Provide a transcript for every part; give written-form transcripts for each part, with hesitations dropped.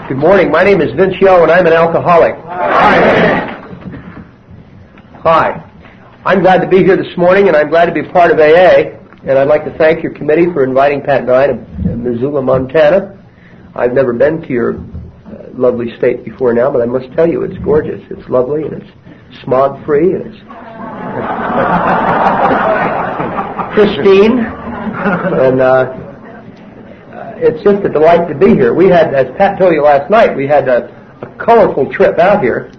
Good morning. My name is Vince Yo, and I'm an alcoholic. Hi. I'm glad to be here this morning, and I'm glad to be part of AA. And I'd like to thank your committee for inviting Pat and I to Missoula, Montana. I've never been to your lovely state before now, but I must tell you, it's gorgeous. It's lovely, and it's smog-free, and it's pristine, and it's just a delight to be here. We had, as Pat told you last night, we had a colorful trip out here.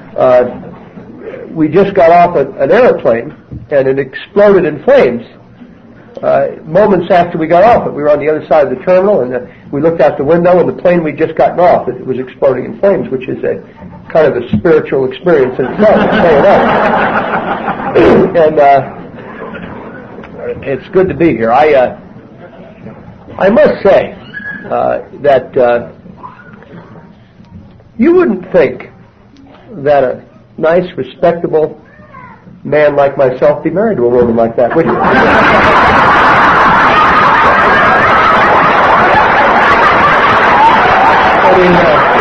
We just got off an airplane, and it exploded in flames. Moments after we got off it, we were on the other side of the terminal, and we looked out the window, and the plane we'd just gotten off, it was exploding in flames, which is a kind of a spiritual experience in itself. And it's good to be here. I must say that you wouldn't think that a nice, respectable man like myself be married to a woman like that, would you? I mean,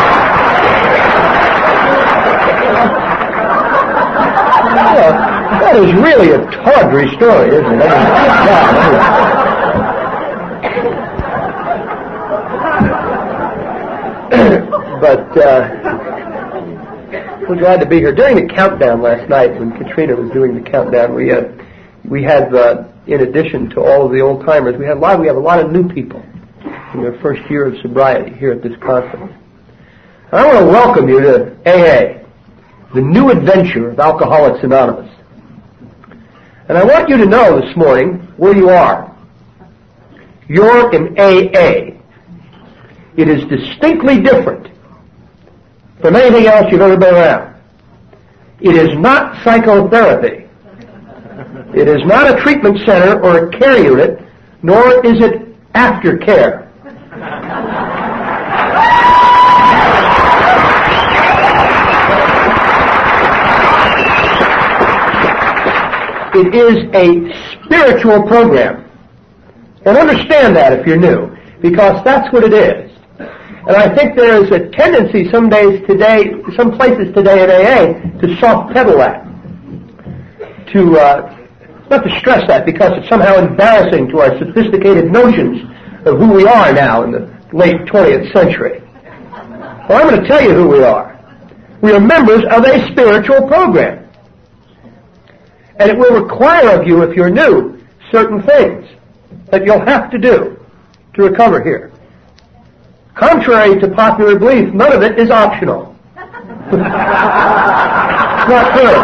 that is really a tawdry story, isn't it? But we're glad to be here. During the countdown last night, when Katrina was doing the countdown, we had in addition to all of the old timers, we have a lot of new people in their first year of sobriety here at this conference. And I want to welcome you to AA, the new adventure of Alcoholics Anonymous. And I want you to know this morning where you are. You're in AA. It is distinctly different from anything else you've ever been around. It is not psychotherapy. It is not a treatment center or a care unit, nor is it aftercare. It is a spiritual program. And understand that if you're new, because that's what it is. And I think there is a tendency some places today in AA to soft pedal that. Not to stress that because it's somehow embarrassing to our sophisticated notions of who we are now in the late 20th century. Well, I'm going to tell you who we are. We are members of a spiritual program. And it will require of you, if you're new, certain things that you'll have to do to recover here. Contrary to popular belief, none of it is optional. It's not true.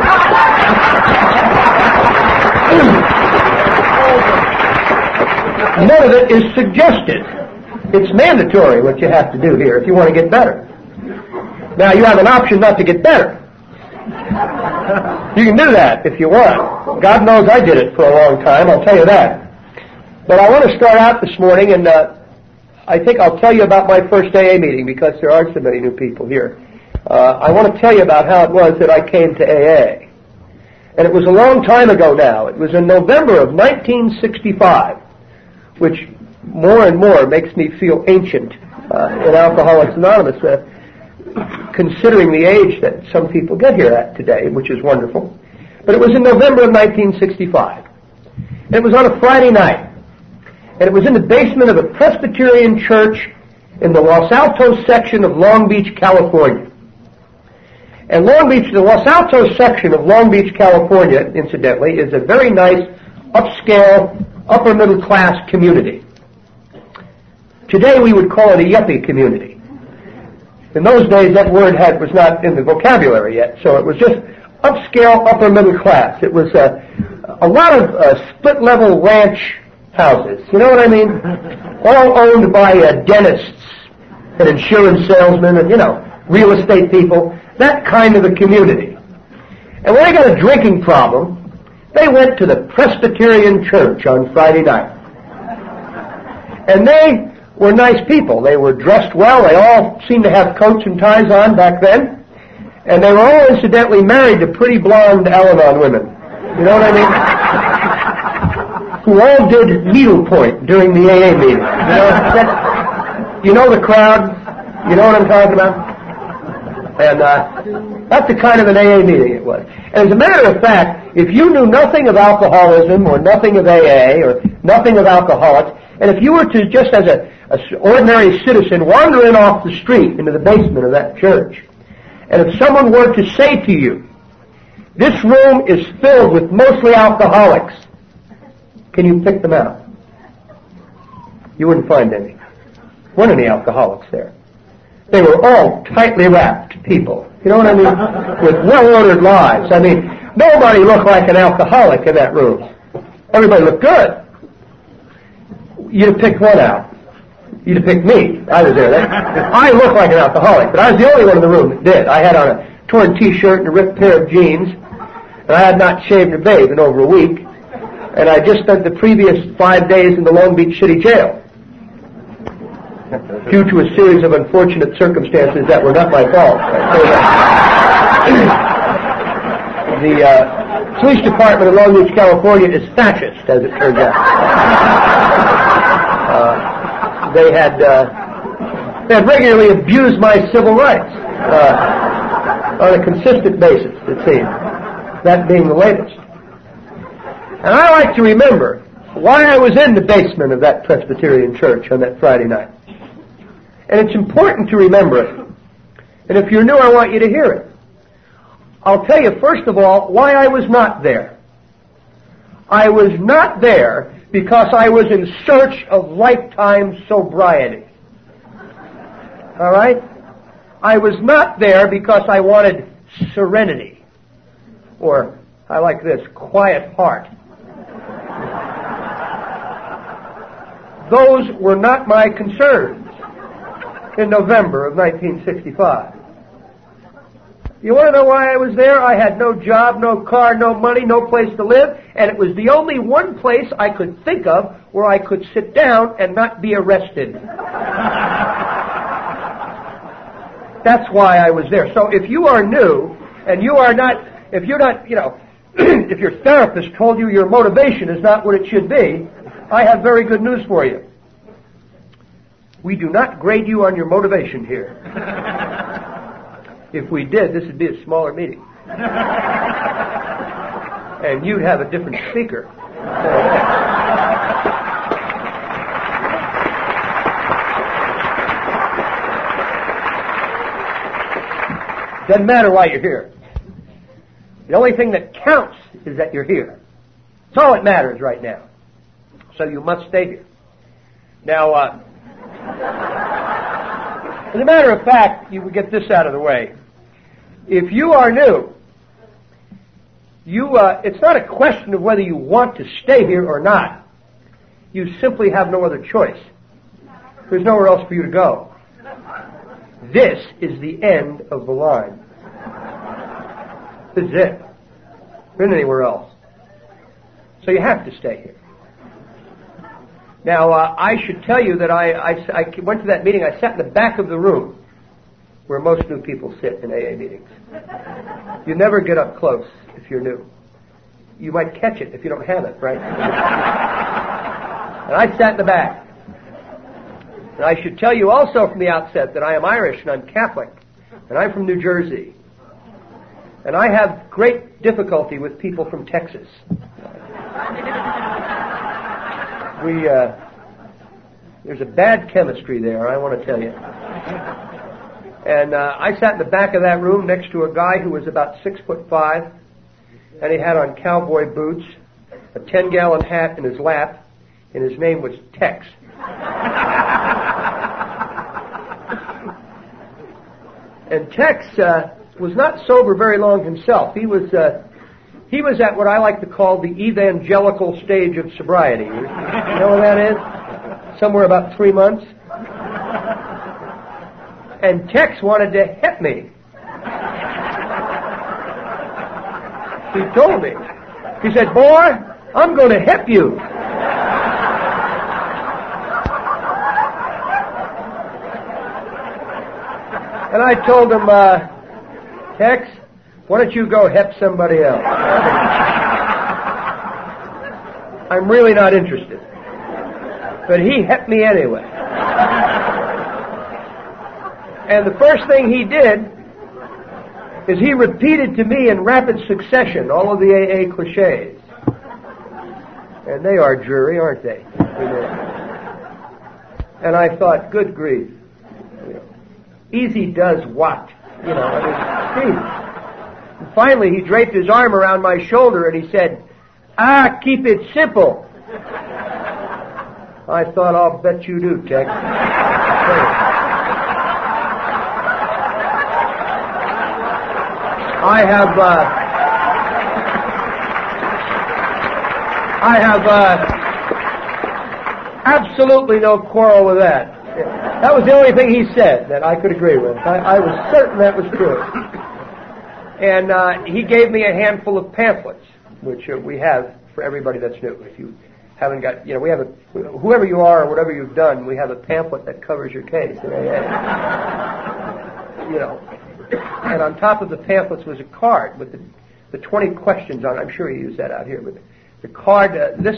None of it is suggested. It's mandatory what you have to do here if you want to get better. Now, you have an option not to get better. You can do that if you want. God knows I did it for a long time, I'll tell you that. But I want to start out this morning, and I think I'll tell you about my first AA meeting because there are so many new people here. I want to tell you about how it was that I came to AA. And it was a long time ago now. It was in November of 1965, which more and more makes me feel ancient in Alcoholics Anonymous, considering the age that some people get here at today, which is wonderful. But it was in November of 1965. And it was on a Friday night. And it was in the basement of a Presbyterian church in the Los Altos section of Long Beach, California. And the Los Altos section of Long Beach, California, incidentally, is a very nice, upscale, upper-middle-class community. Today we would call it a yuppie community. In those days, that word was not in the vocabulary yet, so it was just upscale, upper-middle-class. It was a lot of split-level ranch houses. You know what I mean? All owned by dentists and insurance salesmen and, real estate people. That kind of a community. And when they got a drinking problem, they went to the Presbyterian church on Friday night. And they were nice people. They were dressed well. They all seemed to have coats and ties on back then. And they were all incidentally married to pretty blonde Al-Anon women. You know what I mean? Who all did needlepoint during the AA meeting. You know the crowd? You know what I'm talking about? And that's the kind of an AA meeting it was. And as a matter of fact, if you knew nothing of alcoholism or nothing of AA or nothing of alcoholics, and if you were to just as an ordinary citizen wander in off the street into the basement of that church, and if someone were to say to you, this room is filled with mostly alcoholics, can you pick them out? You wouldn't find any. There weren't any alcoholics there. They were all tightly wrapped people. You know what I mean? With well-ordered lives. I mean, nobody looked like an alcoholic in that room. Everybody looked good. You'd have picked one out. You'd have picked me. I was there. I looked like an alcoholic, but I was the only one in the room that did. I had on a torn T-shirt and a ripped pair of jeans, and I had not shaved or bathed in over a week, and I just spent the previous 5 days in the Long Beach City Jail due to a series of unfortunate circumstances that were not my fault. The police department in Long Beach, California is fascist, as it turns out. They had regularly abused my civil rights on a consistent basis, it seems, that being the latest. And I like to remember why I was in the basement of that Presbyterian church on that Friday night. And it's important to remember it. And if you're new, I want you to hear it. I'll tell you, first of all, why I was not there. I was not there because I was in search of lifetime sobriety. All right? I was not there because I wanted serenity. Or, I like this, quiet heart. Those were not my concerns in November of 1965. You want to know why I was there? I had no job, no car, no money, no place to live, and it was the only one place I could think of where I could sit down and not be arrested. That's why I was there. So if you are new, and you are not, if you're not, if your therapist told you your motivation is not what it should be, I have very good news for you. We do not grade you on your motivation here. If we did, this would be a smaller meeting. And you'd have a different speaker. Doesn't matter why you're here. The only thing that counts is that you're here. That's all that matters right now. So you must stay here. Now, as a matter of fact, you would get this out of the way. If you are new, it's not a question of whether you want to stay here or not. You simply have no other choice. There's nowhere else for you to go. This is the end of the line. This is it. There isn't anywhere else. So you have to stay here. Now, I should tell you that I went to that meeting. I sat in the back of the room where most new people sit in AA meetings. You never get up close if you're new. You might catch it if you don't have it, right? And I sat in the back. And I should tell you also from the outset that I am Irish and I'm Catholic. And I'm from New Jersey. And I have great difficulty with people from Texas. There's a bad chemistry there, I want to tell you. And I sat in the back of that room next to a guy who was about 6'5", and he had on cowboy boots, a 10-gallon hat in his lap, and his name was Tex. And Tex was not sober very long himself. He was at what I like to call the evangelical stage of sobriety. You know what that is? Somewhere about 3 months. And Tex wanted to hit me. He told me. He said, "Boy, I'm going to hip you." And I told him, "Tex, why don't you go hip somebody else? I'm really not interested." But he hit me anyway. And the first thing he did is he repeated to me in rapid succession all of the AA cliches. And they are dreary, aren't they? And I thought, good grief. Easy does what? Geez. And finally, he draped his arm around my shoulder and he said, keep it simple. I thought, I'll bet you do, Tex. I have absolutely no quarrel with that. That was the only thing he said that I could agree with. I was certain that was true. And he gave me a handful of pamphlets, which we have for everybody that's new. If you haven't got, we have whoever you are or whatever you've done, we have a pamphlet that covers your case. And on top of the pamphlets was a card with the 20 questions on it. I'm sure you use that out here, but the card, this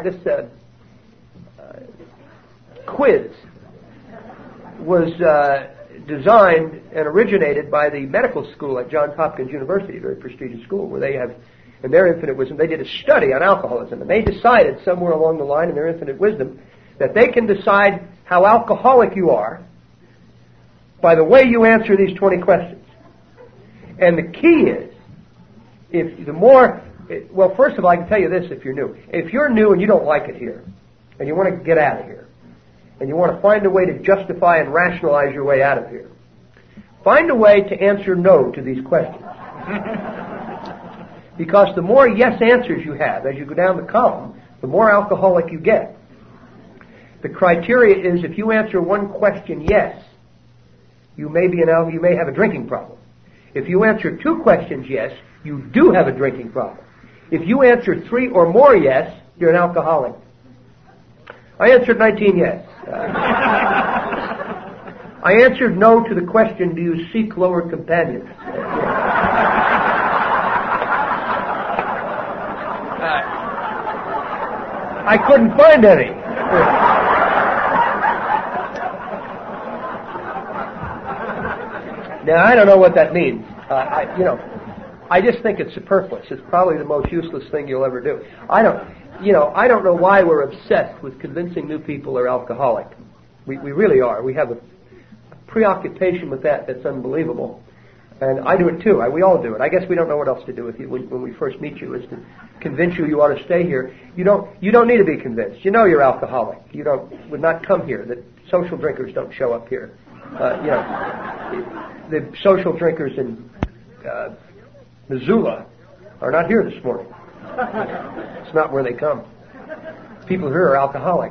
quiz was designed and originated by the medical school at Johns Hopkins University, a very prestigious school, where they have, in their infinite wisdom, they did a study on alcoholism, and they decided somewhere along the line in their infinite wisdom that they can decide how alcoholic you are by the way you answer these 20 questions. And the key is, first of all, I can tell you this if you're new. If you're new and you don't like it here, and you want to get out of here, and you want to find a way to justify and rationalize your way out of here, find a way to answer no to these questions. Because the more yes answers you have as you go down the column, the more alcoholic you get. The criteria is if you answer one question yes, you may have a drinking problem. If you answer two questions yes, you do have a drinking problem. If you answer 3 or more yes, you're an alcoholic. I answered 19 yes. I answered no to the question, do you seek lower companions? I couldn't find any. Now, I don't know what that means. I just think it's superfluous. It's probably the most useless thing you'll ever do. I don't know why we're obsessed with convincing new people they're alcoholic. We really are. We have a preoccupation with that's unbelievable. And I do it too. We all do it. I guess we don't know what else to do with you when we first meet you, is to convince you ought to stay here. You don't need to be convinced. You know you're alcoholic. You would not come here. That social drinkers don't show up here. The social drinkers in Missoula are not here this morning. It's not where they come. People here are alcoholic.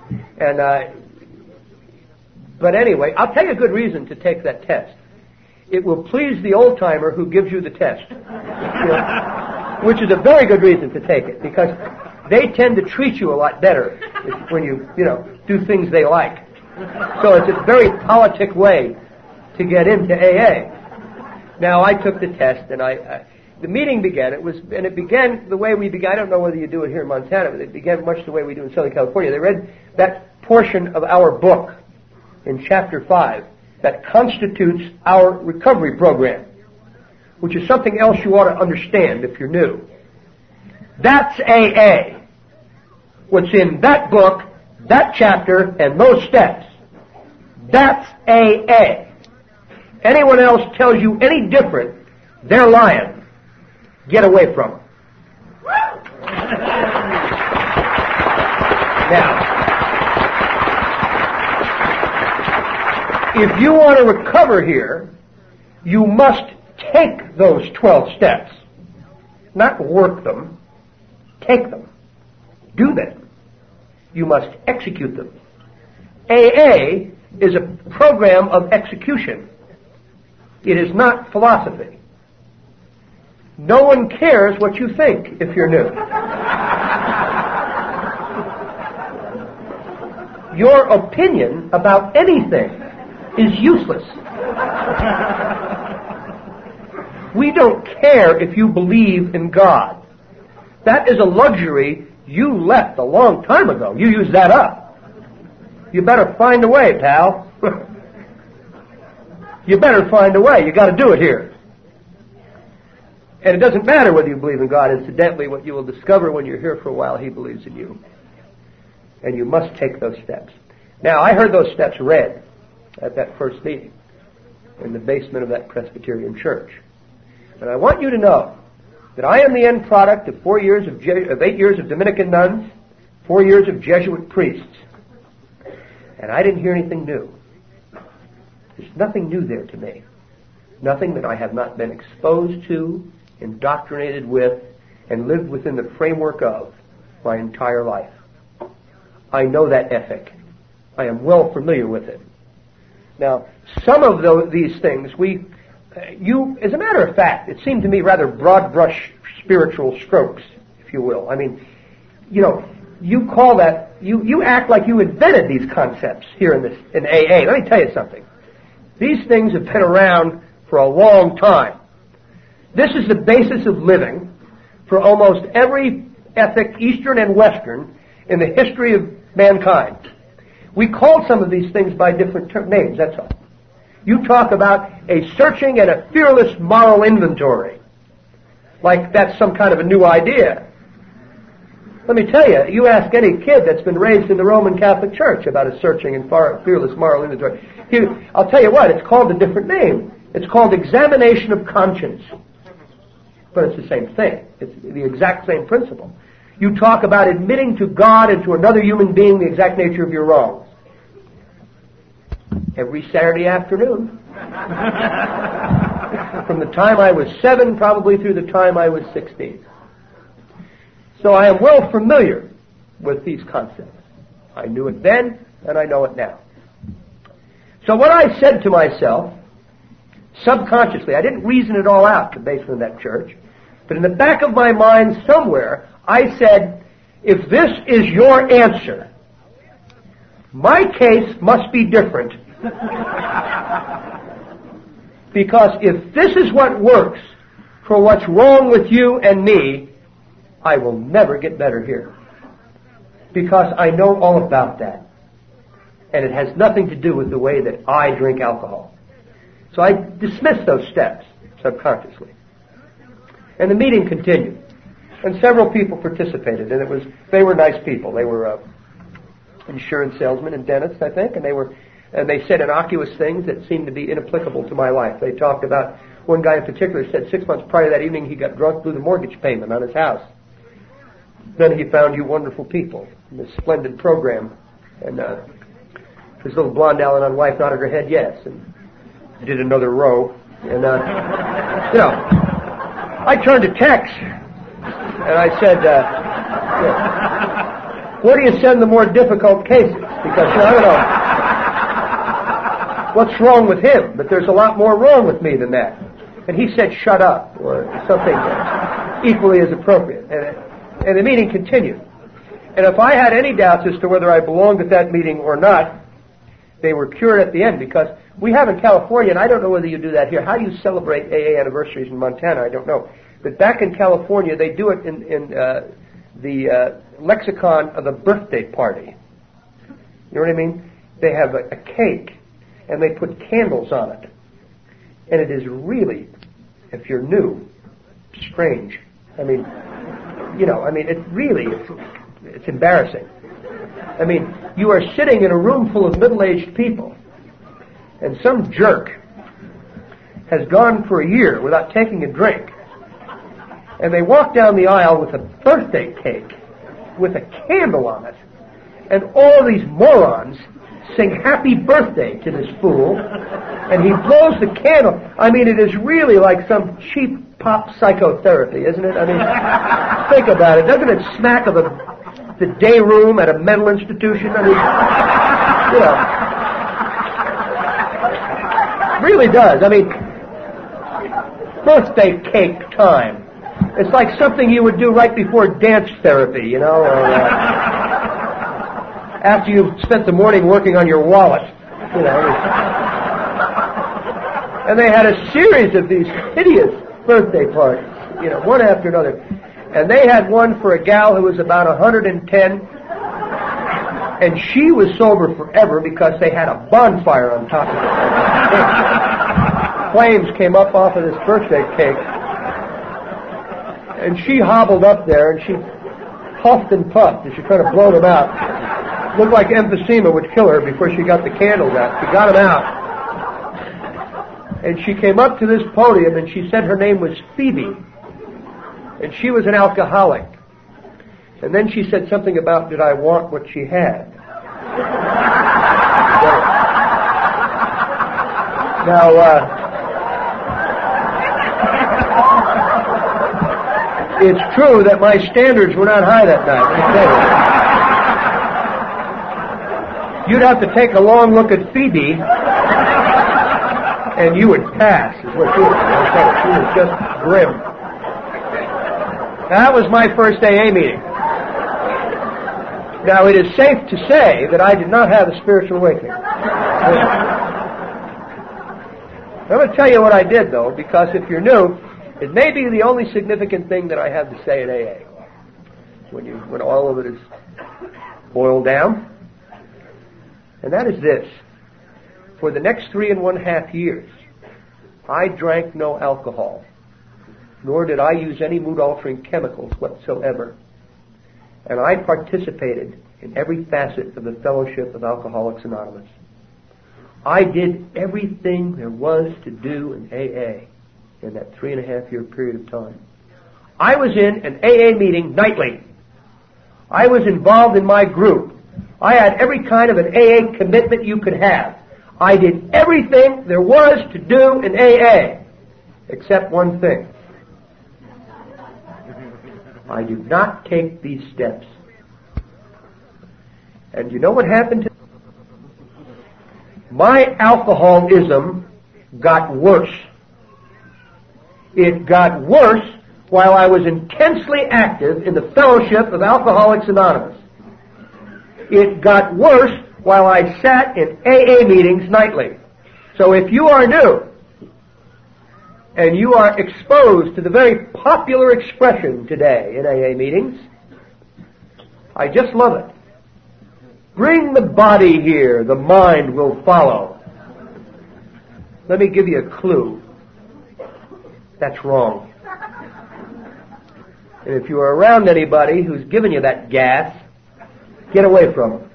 But anyway, I'll tell you a good reason to take that test. It will please the old-timer who gives you the test. Which is a very good reason to take it, because they tend to treat you a lot better when you do things they like. So it's a very politic way to get into AA. Now, I took the test, and the meeting began. It began the way we began. I don't know whether you do it here in Montana, but it began much the way we do in Southern California. They read that portion of our book in Chapter 5 that constitutes our recovery program, which is something else you ought to understand if you're new. That's AA. What's in that book, that chapter, and those steps. That's AA. Anyone else tells you any different, they're lying. Get away from them. Now, if you want to recover here, you must take those 12 steps. Not work them. Take them. Do them. You must execute them. AA is a program of execution. It is not philosophy. No one cares what you think if you're new. Your opinion about anything is useless. We don't care if you believe in God. That is a luxury you left a long time ago. You used that up. You better find a way, pal. you better find a way. You got to do it here. And it doesn't matter whether you believe in God. Incidentally, what you will discover when you're here for a while, He believes in you. And you must take those steps. Now, I heard those steps read at that first meeting in the basement of that Presbyterian church. And I want you to know that I am the end product of 8 years of Dominican nuns, 4 years of Jesuit priests. And I didn't hear anything new. There's nothing new there to me. Nothing that I have not been exposed to, indoctrinated with, and lived within the framework of my entire life. I know that ethic. I am well familiar with it. Now, some of these things, as a matter of fact, it seemed to me rather broad brush spiritual strokes, if you will. I mean, you call that, you act like you invented these concepts here in AA. Let me tell you something. These things have been around for a long time. This is the basis of living for almost every ethic, Eastern and Western, in the history of mankind. We call some of these things by different names, that's all. You talk about a searching and a fearless moral inventory, like that's some kind of a new idea. Let me tell you, you ask any kid that's been raised in the Roman Catholic Church about a searching and fearless moral inventory. I'll tell you what, it's called a different name. It's called examination of conscience. But it's the same thing. It's the exact same principle. You talk about admitting to God and to another human being the exact nature of your wrongs. Every Saturday afternoon. From the time I was 7, probably through the time I was 16. So I am well familiar with these concepts. I knew it then, and I know it now. So what I said to myself, subconsciously, I didn't reason it all out in the basement of that church, but in the back of my mind somewhere, I said, if this is your answer, my case must be different. Because if this is what works for what's wrong with you and me, I will never get better here. Because I know all about that. And it has nothing to do with the way that I drink alcohol. So I dismissed those steps subconsciously. And the meeting continued. And several people participated. And they were nice people. They were insurance salesmen and dentists, I think. And they said innocuous things that seemed to be inapplicable to my life. They talked about, one guy in particular said 6 months prior to that evening he got drunk, blew the mortgage payment on his house. Then he found you wonderful people in this splendid program. And his little blonde Al-Anon wife nodded her head yes, and did another row. And, I turned to Tex, and I said, where do you send the more difficult cases? Because, I don't know what's wrong with him, but there's a lot more wrong with me than that. And he said, shut up, or something equally as appropriate. And the meeting continued. And if I had any doubts as to whether I belonged at that meeting or not, they were cured at the end, because we have in California, and I don't know whether you do that here. How do you celebrate AA anniversaries in Montana? I don't know. But back in California, they do it in the lexicon of a birthday party. You know what I mean? They have a cake, and they put candles on it. And it is really, if you're new, strange. I mean, it's embarrassing. I mean, you are sitting in a room full of middle-aged people, and some jerk has gone for a year without taking a drink, and they walk down the aisle with a birthday cake with a candle on it, and all these morons sing happy birthday to this fool, and he blows the candle. I mean, it is really like some cheap pop psychotherapy, isn't it? I mean, think about it. Doesn't it smack of the day room at a mental institution? I mean, it really does. I mean, birthday cake time. It's like something you would do right before dance therapy, or after you've spent the morning working on your wallet, And they had a series of these hideous birthday parties, one after another. And they had one for a gal who was about 110, and she was sober forever because they had a bonfire on top of it. flames came up off of this birthday cake. And she hobbled up there and she puffed and puffed as she tried to blow them out. Looked like emphysema would kill her before she got the candles out. She got them out. And she came up to this podium and she said her name was Phoebe. And she was an alcoholic. And then she said something about, did I want what she had? Now, it's true that my standards were not high that night. Let me tell you. You'd have to take a long look at Phoebe, and you would pass, is what she was. She was just grim. Now, that was my first AA meeting. Now, it is safe to say that I did not have a spiritual awakening. I'm going to tell you what I did, though, because if you're new, it may be the only significant thing that I have to say at AA. When all of it is boiled down. And that is this. For the next 3.5 years, I drank no alcohol, nor did I use any mood-altering chemicals whatsoever. And I participated in every facet of the Fellowship of Alcoholics Anonymous. I did everything there was to do in AA in that 3.5-year period of time. I was in an AA meeting nightly. I was involved in my group. I had every kind of an AA commitment you could have. I did everything there was to do in AA, except one thing. I did not take these steps. And you know what happened to me? My alcoholism got worse. It got worse while I was intensely active in the Fellowship of Alcoholics Anonymous. It got worse while I sat in AA meetings nightly. So if you are new, and you are exposed to the very popular expression today in AA meetings, I just love it. Bring the body here, the mind will follow. Let me give you a clue. That's wrong. And if you are around anybody who's giving you that gas, get away from them.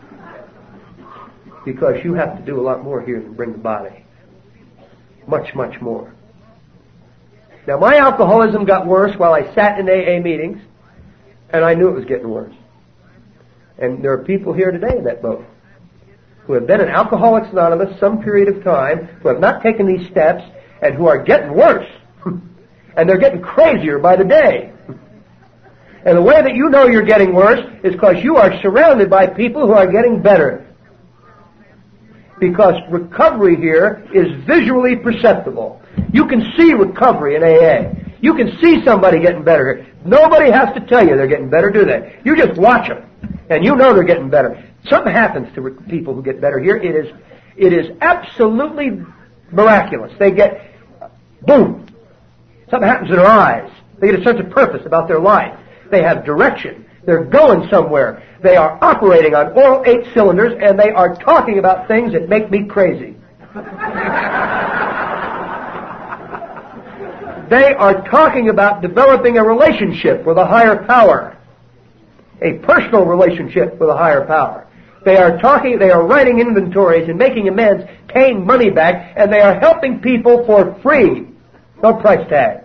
Because you have to do a lot more here than bring the body. Much, much more. Now, my alcoholism got worse while I sat in AA meetings, and I knew it was getting worse. And there are people here today in that boat who have been in Alcoholics Anonymous some period of time, who have not taken these steps, and who are getting worse. And they're getting crazier by the day. And the way that you know you're getting worse is because you are surrounded by people who are getting better. Because recovery here is visually perceptible. You can see recovery in AA. You can see somebody getting better here. Nobody has to tell you they're getting better, do they? You just watch them, and you know they're getting better. Something happens to people who get better here. It is absolutely miraculous. They get, boom, something happens in their eyes. They get a sense of purpose about their life. They have direction. They're going somewhere. They are operating on all 8 cylinders, and they are talking about things that make me crazy. They are talking about developing a relationship with a higher power. A personal relationship with a higher power. They are writing inventories and making amends, paying money back, and they are helping people for free. No price tag.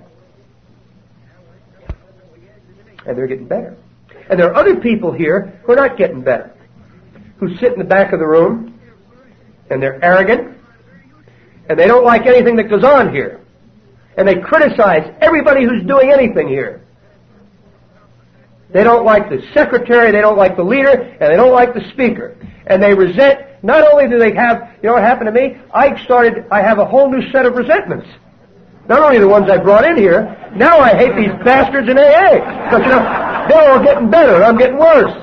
And they're getting better. And there are other people here who are not getting better, who sit in the back of the room, and they're arrogant, and they don't like anything that goes on here. And they criticize everybody who's doing anything here. They don't like the secretary, they don't like the leader, and they don't like the speaker. And they resent, not only do they have, you know what happened to me? I have a whole new set of resentments. Not only the ones I brought in here, now I hate these bastards in AA. Because, you know, they're all getting better, and I'm getting worse.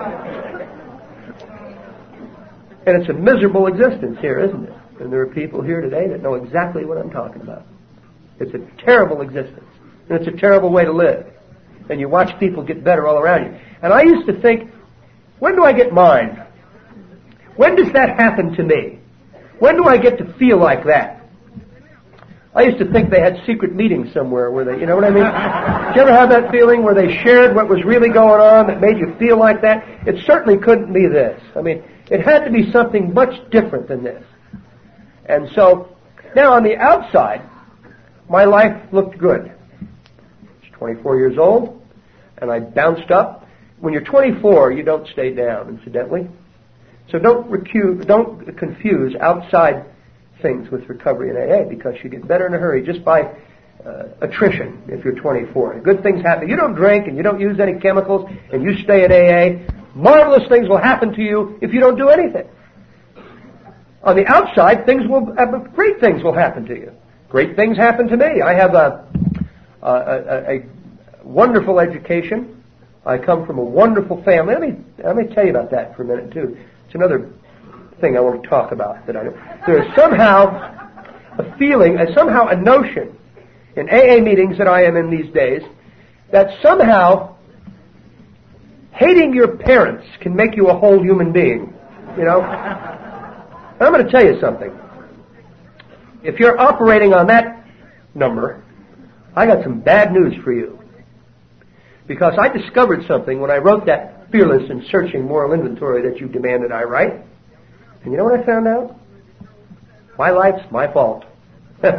And it's a miserable existence here, isn't it? And there are people here today that know exactly what I'm talking about. It's a terrible existence. And it's a terrible way to live. And you watch people get better all around you. And I used to think, when do I get mine? When does that happen to me? When do I get to feel like that? I used to think they had secret meetings somewhere where they, you know what I mean? Did you ever have that feeling where they shared what was really going on that made you feel like that? It certainly couldn't be this. I mean, it had to be something much different than this. And so, now on the outside, my life looked good. I was 24 years old, and I bounced up. When you're 24, you don't stay down, incidentally. So don't confuse outside things with recovery in AA, because you get better in a hurry just by attrition if you're 24. And good things happen. You don't drink and you don't use any chemicals and you stay at AA. Marvelous things will happen to you if you don't do anything. On the outside, great things will happen to you. Great things happen to me. I have a wonderful education. I come from a wonderful family. Let me tell you about that for a minute too. It's another thing I want to talk about. There is somehow a feeling, somehow a notion in AA meetings that I am in these days that somehow hating your parents can make you a whole human being. You know? And I'm going to tell you something. If you're operating on that number, I got some bad news for you. Because I discovered something when I wrote that fearless and searching moral inventory that you demanded I write. And you know what I found out? My life's my fault. That's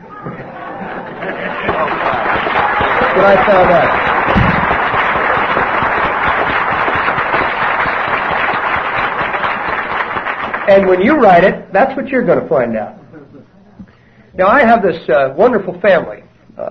what I found out. And when you write it, that's what you're going to find out. Now, I have this wonderful family.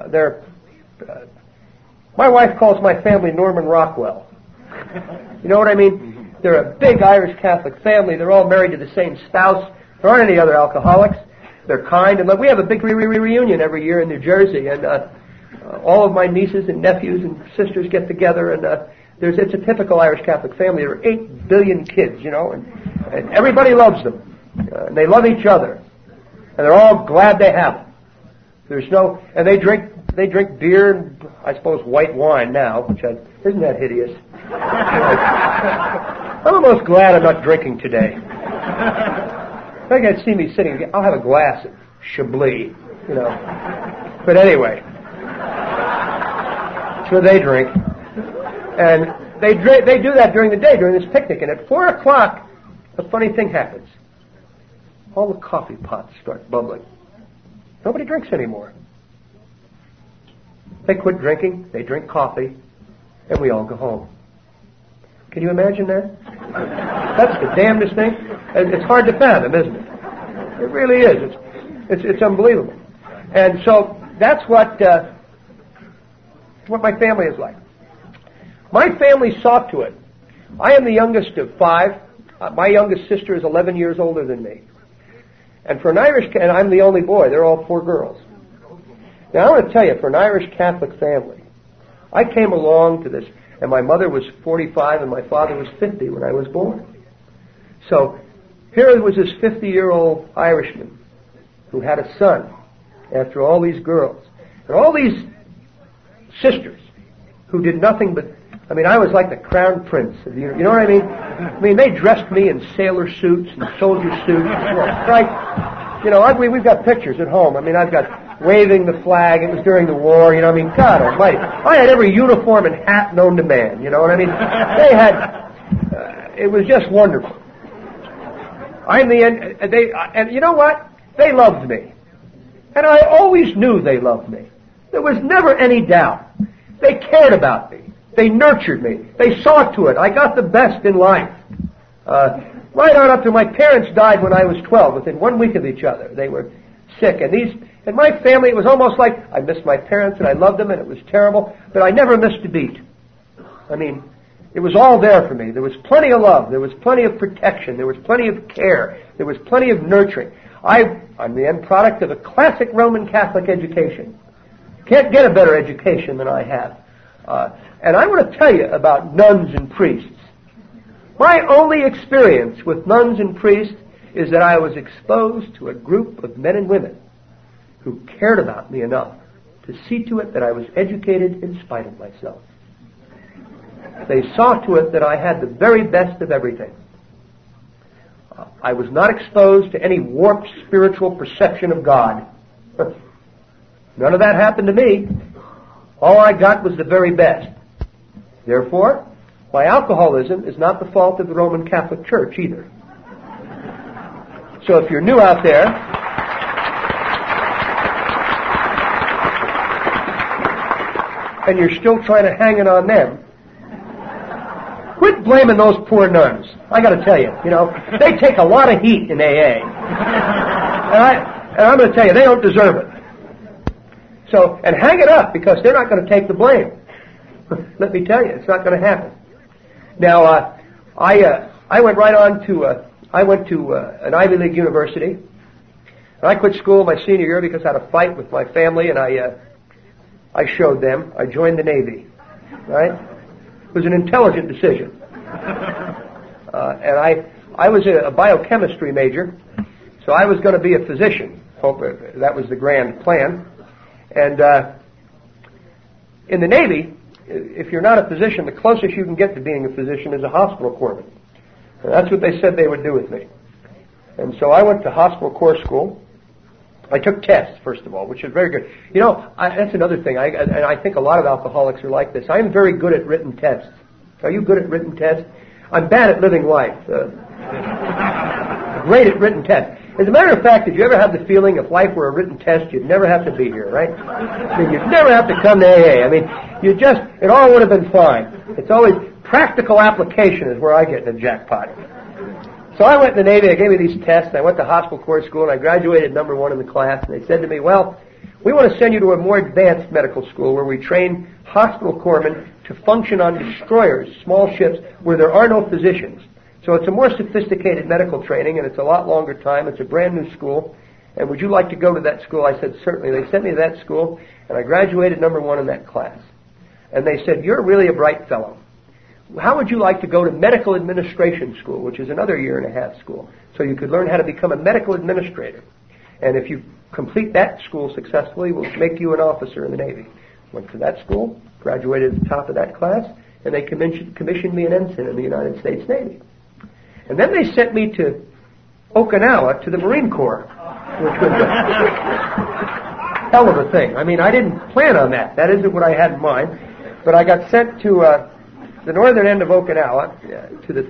My wife calls my family Norman Rockwell. You know what I mean? They're a big Irish Catholic family. They're all married to the same spouse. There aren't any other alcoholics. They're kind. And we have a big reunion every year in New Jersey. And all of my nieces and nephews and sisters get together. And it's a typical Irish Catholic family. There are 8 billion kids, you know. And everybody loves them. And they love each other. And they're all glad they have them. And they drink beer and, I suppose, white wine now, isn't that hideous? I'm almost glad I'm not drinking today. If I could see me sitting, I'll have a glass of Chablis, you know. But anyway, so they drink. And they do that during the day, during this picnic. And at 4 o'clock, a funny thing happens. All the coffee pots start bubbling. Nobody drinks anymore. They quit drinking, they drink coffee, and we all go home. Can you imagine that? That's the damnedest thing. It's hard to fathom, isn't it? It really is. It's unbelievable. And so that's what my family is like. My family saw to it. I am the youngest of 5. My youngest sister is 11 years older than me. And I'm the only boy. They're all 4 girls. Now, I want to tell you, for an Irish Catholic family, I came along to this, and my mother was 45 and my father was 50 when I was born. So, here was this 50-year-old Irishman who had a son after all these girls. And all these sisters who did nothing but, I was like the crown prince. You know what I mean? They dressed me in sailor suits and soldier suits. We've got pictures at home. I've got waving the flag. It was during the war, God almighty. I had every uniform and hat known to man, you know what I mean? They had, it was just wonderful. And you know what? They loved me. And I always knew they loved me. There was never any doubt. They cared about me. They nurtured me. They saw to it. I got the best in life. Right on up to my parents died when I was 12, within 1 week of each other. They were sick. And my family, it was almost like I missed my parents and I loved them and it was terrible, but I never missed a beat. It was all there for me. There was plenty of love. There was plenty of protection. There was plenty of care. There was plenty of nurturing. I'm the end product of a classic Roman Catholic education. Can't get a better education than I have. And I want to tell you about nuns and priests. My only experience with nuns and priests is that I was exposed to a group of men and women who cared about me enough to see to it that I was educated in spite of myself. They saw to it that I had the very best of everything. I was not exposed to any warped spiritual perception of God. None of that happened to me. All I got was the very best. Therefore, my alcoholism is not the fault of the Roman Catholic Church either. So if you're new out there, and you're still trying to hang it on them, quit blaming those poor nuns. I got to tell you, they take a lot of heat in AA. And I'm going to tell you, they don't deserve it. So, and hang it up, because they're not going to take the blame. Let me tell you, it's not going to happen. Now, I went right on to, I went to an Ivy League university. And I quit school my senior year because I had a fight with my family, and I showed them. I joined the Navy. Right? It was an intelligent decision. And I was a biochemistry major, so I was going to be a physician. That was the grand plan. And in the Navy, if you're not a physician, the closest you can get to being a physician is a hospital corpsman. And that's what they said they would do with me. And so I went to hospital corps school. I took tests, first of all, which is very good. That's another thing. I think a lot of alcoholics are like this. I'm very good at written tests. Are you good at written tests? I'm bad at living life. Great at written tests. As a matter of fact, did you ever have the feeling if life were a written test, you'd never have to be here, right? I mean, you'd never have to come to AA. I mean, it all would have been fine. It's always practical application is where I get in the jackpot. So I went to the Navy, they gave me these tests, and I went to hospital corps school, and I graduated number 1 in the class, and they said to me, well, we want to send you to a more advanced medical school where we train hospital corpsmen to function on destroyers, small ships, where there are no physicians. So it's a more sophisticated medical training, and it's a lot longer time. It's a brand new school. And would you like to go to that school? I said, certainly. They sent me to that school, and I graduated number 1 in that class. And they said, you're really a bright fellow. How would you like to go to medical administration school, which is another 1.5 year school, so you could learn how to become a medical administrator? And if you complete that school successfully, we'll make you an officer in the Navy. Went to that school, graduated at the top of that class, and they commissioned me an ensign in the United States Navy. And then they sent me to Okinawa to the Marine Corps, which was a hell of a thing. I mean, I didn't plan on that. That isn't what I had in mind. But I got sent to the northern end of Okinawa, to the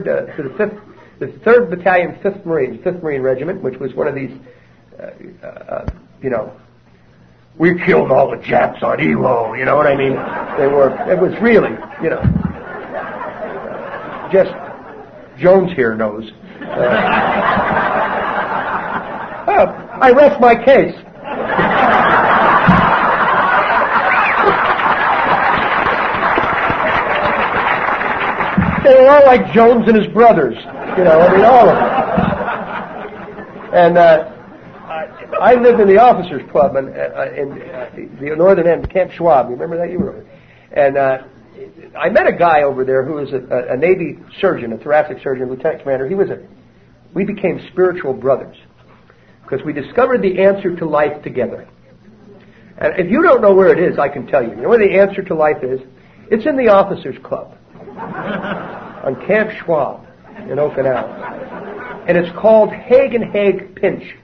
3rd Battalion, 5th Marine Regiment, which was one of these, we killed all the Japs on Iwo, you know what I mean? It was really, just Jones here knows. I rest my case. They were all like Jones and his brothers, all of them. And I lived in the officers' club in the northern end, Camp Schwab. You remember that? You were. And I met a guy over there who was a Navy surgeon, a thoracic surgeon, lieutenant commander. We became spiritual brothers because we discovered the answer to life together. And if you don't know where it is, I can tell you. You know where the answer to life is? It's in the officers' club on Camp Schwab in Okinawa. And it's called Haig and Haig Pinch.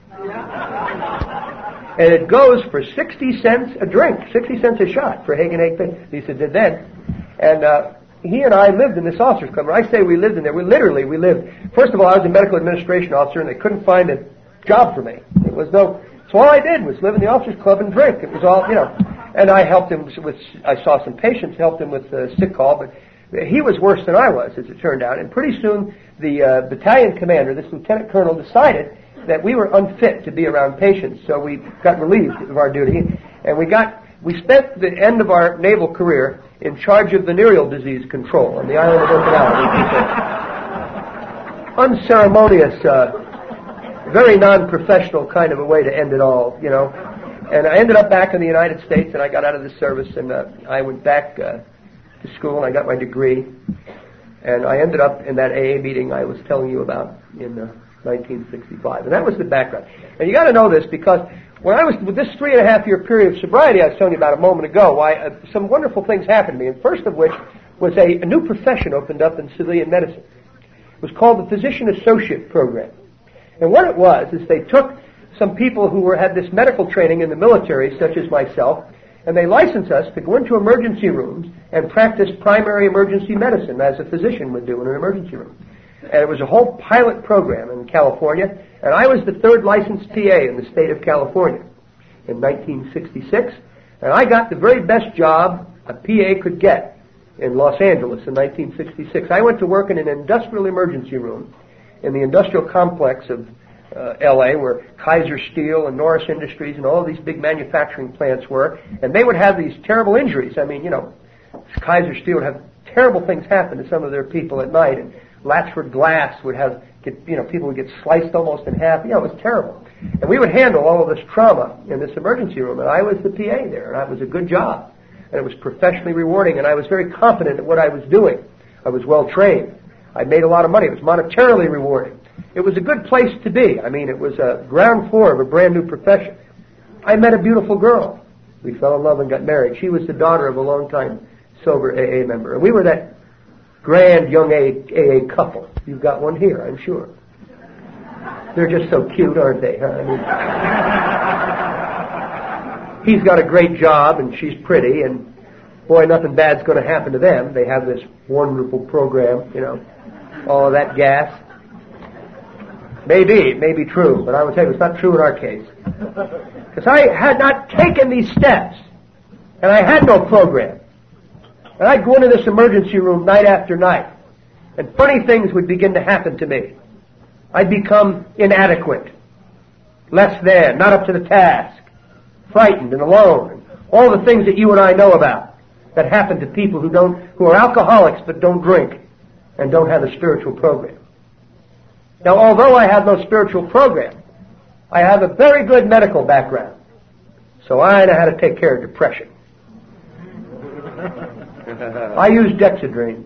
And it goes for 60 cents a drink, 60 cents a shot for Haig and Haig Pinch. He said, did then. And he and I lived in this officers' club. When I say we lived in there, we lived. First of all, I was a medical administration officer, and they couldn't find a job for me. So all I did was live in the officers' club and drink. It was all, And I helped him I saw some patients, helped him with sick call, but he was worse than I was, as it turned out. And pretty soon, the battalion commander, this lieutenant colonel, decided that we were unfit to be around patients, so we got relieved of our duty, and we spent the end of our naval career in charge of venereal disease control on the island of Okinawa. Unceremonious, very non-professional kind of a way to end it all, And I ended up back in the United States, and I got out of the service, and I went back to school, and I got my degree. And I ended up in that AA meeting I was telling you about in 1965. And that was the background. And you got to know this because when I was with this 3.5 year period of sobriety I was telling you about a moment ago, some wonderful things happened to me. And first of which was a new profession opened up in civilian medicine. It was called the Physician Associate Program. And what it was is they took some people who had this medical training in the military, such as myself, and they licensed us to go into emergency rooms and practice primary emergency medicine as a physician would do in an emergency room. And it was a whole pilot program in California, and I was the third licensed PA in the state of California in 1966, and I got the very best job a PA could get in Los Angeles in 1966. I went to work in an industrial emergency room in the industrial complex of L.A., where Kaiser Steel and Norris Industries and all these big manufacturing plants were, and they would have these terrible injuries. I mean, Kaiser Steel would have terrible things happen to some of their people at night, and Latchford Glass would have, people would get sliced almost in half. It was terrible. And we would handle all of this trauma in this emergency room, and I was the PA there, and it was a good job, and it was professionally rewarding, and I was very competent at what I was doing. I was well trained. I made a lot of money. It was monetarily rewarding. It was a good place to be. I mean, it was a ground floor of a brand new profession. I met a beautiful girl. We fell in love and got married. She was the daughter of a longtime sober AA member. And we were that grand young AA couple. You've got one here, I'm sure. They're just so cute, aren't they? Huh? I mean, he's got a great job and she's pretty, and boy, nothing bad's going to happen to them. They have this wonderful program, all of that gas. Maybe, it may be true, but I will tell you it's not true in our case. Because I had not taken these steps, and I had no program. And I'd go into this emergency room night after night, and funny things would begin to happen to me. I'd become inadequate, less than, not up to the task, frightened and alone, and all the things that you and I know about that happen to people who are alcoholics but don't drink and don't have a spiritual program. Now, although I have no spiritual program, I have a very good medical background. So I know how to take care of depression. I use Dexedrine.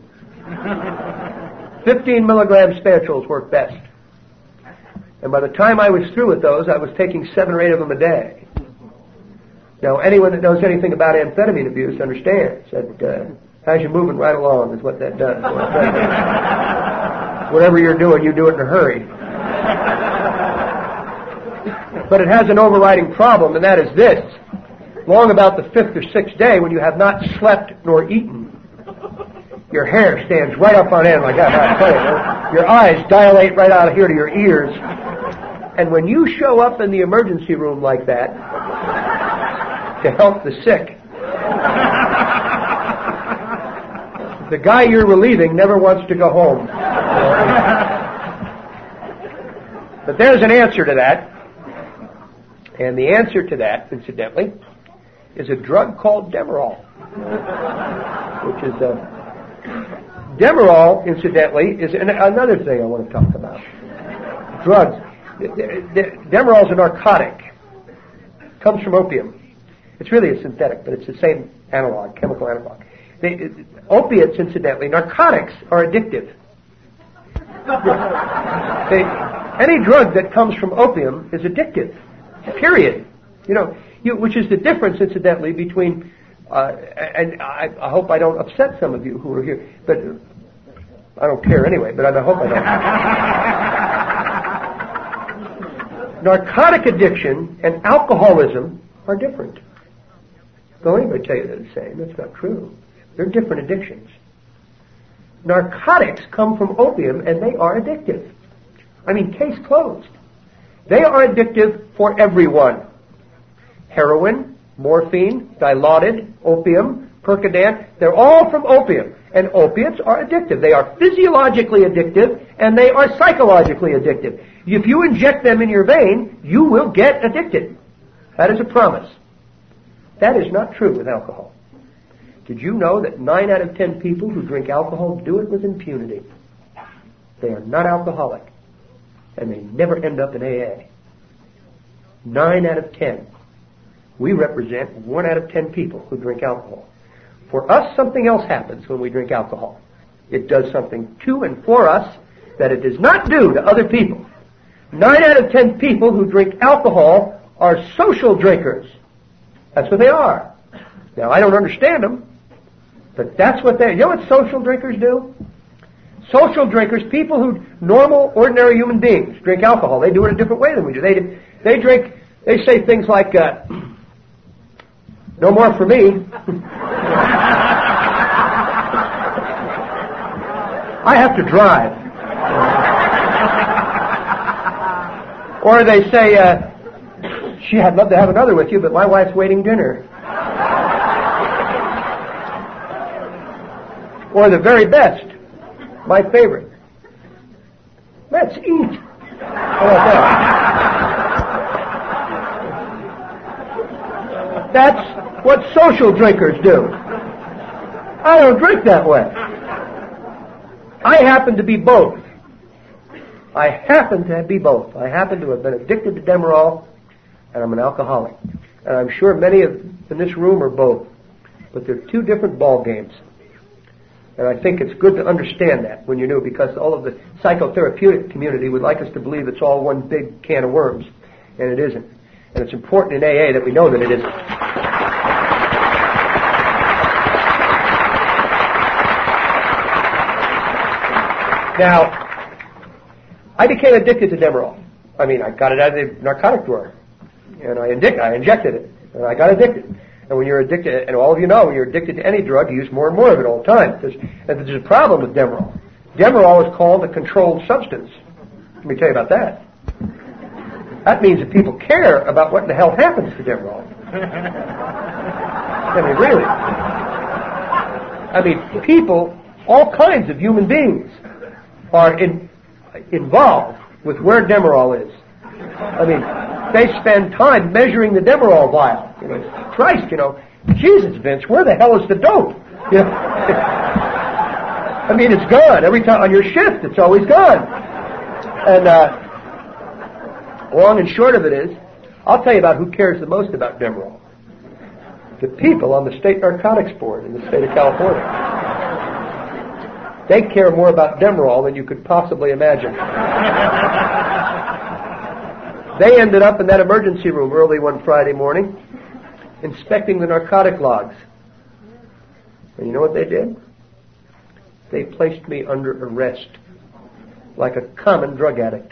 15 milligram spatules work best. And by the time I was through with those, I was taking 7 or 8 of them a day. Now, anyone that knows anything about amphetamine abuse understands that as you're moving right along is what that does. Whatever you're doing, you do it in a hurry. But it has an overriding problem, and that is this. Long about the 5th or 6th day, when you have not slept nor eaten, your hair stands right up on end like that. Your eyes dilate right out of here to your ears. And when you show up in the emergency room like that to help the sick, the guy you're relieving never wants to go home. But there's an answer to that. And the answer to that, incidentally, is a drug called Demerol. Which is Demerol, incidentally, is another thing I want to talk about. Drugs. Demerol is a narcotic. It comes from opium. It's really a synthetic, but it's the same analog, chemical analog. Opiates, incidentally, narcotics are addictive. Any drug that comes from opium is addictive. Period. Which is the difference, incidentally, between, and I hope I don't upset some of you who are here, but I don't care anyway, but I hope I don't. Narcotic addiction and alcoholism are different. Don't anybody tell you they're the same. That's not true. They're different addictions. Narcotics come from opium, and they are addictive. I mean, case closed. They are addictive for everyone. Heroin, morphine, Dilaudid, opium, Percodan, they're all from opium. And opiates are addictive. They are physiologically addictive, and they are psychologically addictive. If you inject them in your vein, you will get addicted. That is a promise. That is not true with alcohol. Did you know that 9 out of 10 people who drink alcohol do it with impunity? They are not alcoholic, and they never end up in AA. 9 out of 10. We represent 1 out of 10 people who drink alcohol. For us, something else happens when we drink alcohol. It does something to and for us that it does not do to other people. 9 out of 10 people who drink alcohol are social drinkers. That's what they are. Now, I don't understand them, but that's what they... You know what social drinkers do? Social drinkers, people who, normal, ordinary human beings, drink alcohol. They do it a different way than we do. They drink, they say things like, no more for me. I have to drive. Or they say, gee, I'd love to have another with you, but my wife's waiting dinner. Or the very best, my favorite, let's eat. How about that? That's what social drinkers do. I don't drink that way. I happen to be both. I happen to be both. I happen to have been addicted to Demerol, and I'm an alcoholic. And I'm sure many in this room are both. But they're two different ball games. And I think it's good to understand that when you're new, because all of the psychotherapeutic community would like us to believe it's all one big can of worms, and it isn't. And it's important in AA that we know that it isn't. Now, I became addicted to Demerol. I mean, I got it out of the narcotic drawer, and I injected it, and I got addicted. And when you're addicted, and all of you know, when you're addicted to any drug, you use more and more of it all the time. There's a problem with Demerol. Demerol is called a controlled substance. Let me tell you about that. That means that people care about what the hell happens to Demerol. I mean, really. I mean, people, all kinds of human beings, are involved with where Demerol is. I mean, they spend time measuring the Demerol vial. You know, Christ, Jesus, Vince, where the hell is the dope? You know, I mean, it's gone. Every time on your shift, it's always gone. And long and short of it is, I'll tell you about who cares the most about Demerol. The people on the State Narcotics Board in the state of California. They care more about Demerol than you could possibly imagine. They ended up in that emergency room early one Friday morning, inspecting the narcotic logs. And you know what they did? They placed me under arrest, like a common drug addict.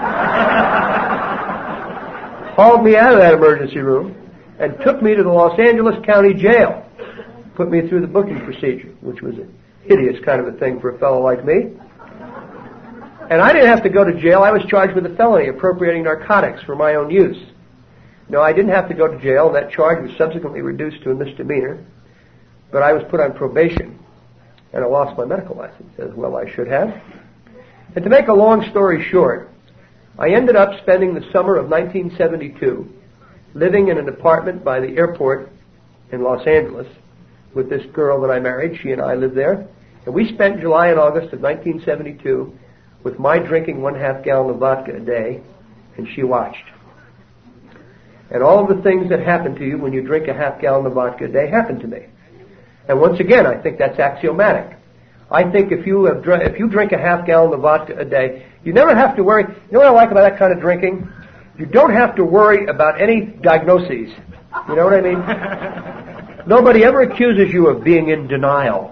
Hauled me out of that emergency room and took me to the Los Angeles County Jail. Put me through the booking procedure, which was a hideous kind of a thing for a fellow like me. And I didn't have to go to jail. I was charged with a felony, appropriating narcotics for my own use. No, I didn't have to go to jail, and that charge was subsequently reduced to a misdemeanor. But I was put on probation, and I lost my medical license, as well I should have. And to make a long story short, I ended up spending the summer of 1972 living in an apartment by the airport in Los Angeles with this girl that I married. She and I lived there. And we spent July and August of 1972 with my drinking 1/2 gallon of vodka a day, and she watched. And all of the things that happen to you when you drink a 1/2 gallon of vodka a day happened to me. And once again, I think that's axiomatic. I think if you drink a 1/2 gallon of vodka a day, you never have to worry. You know what I like about that kind of drinking? You don't have to worry about any diagnoses. You know what I mean? Nobody ever accuses you of being in denial.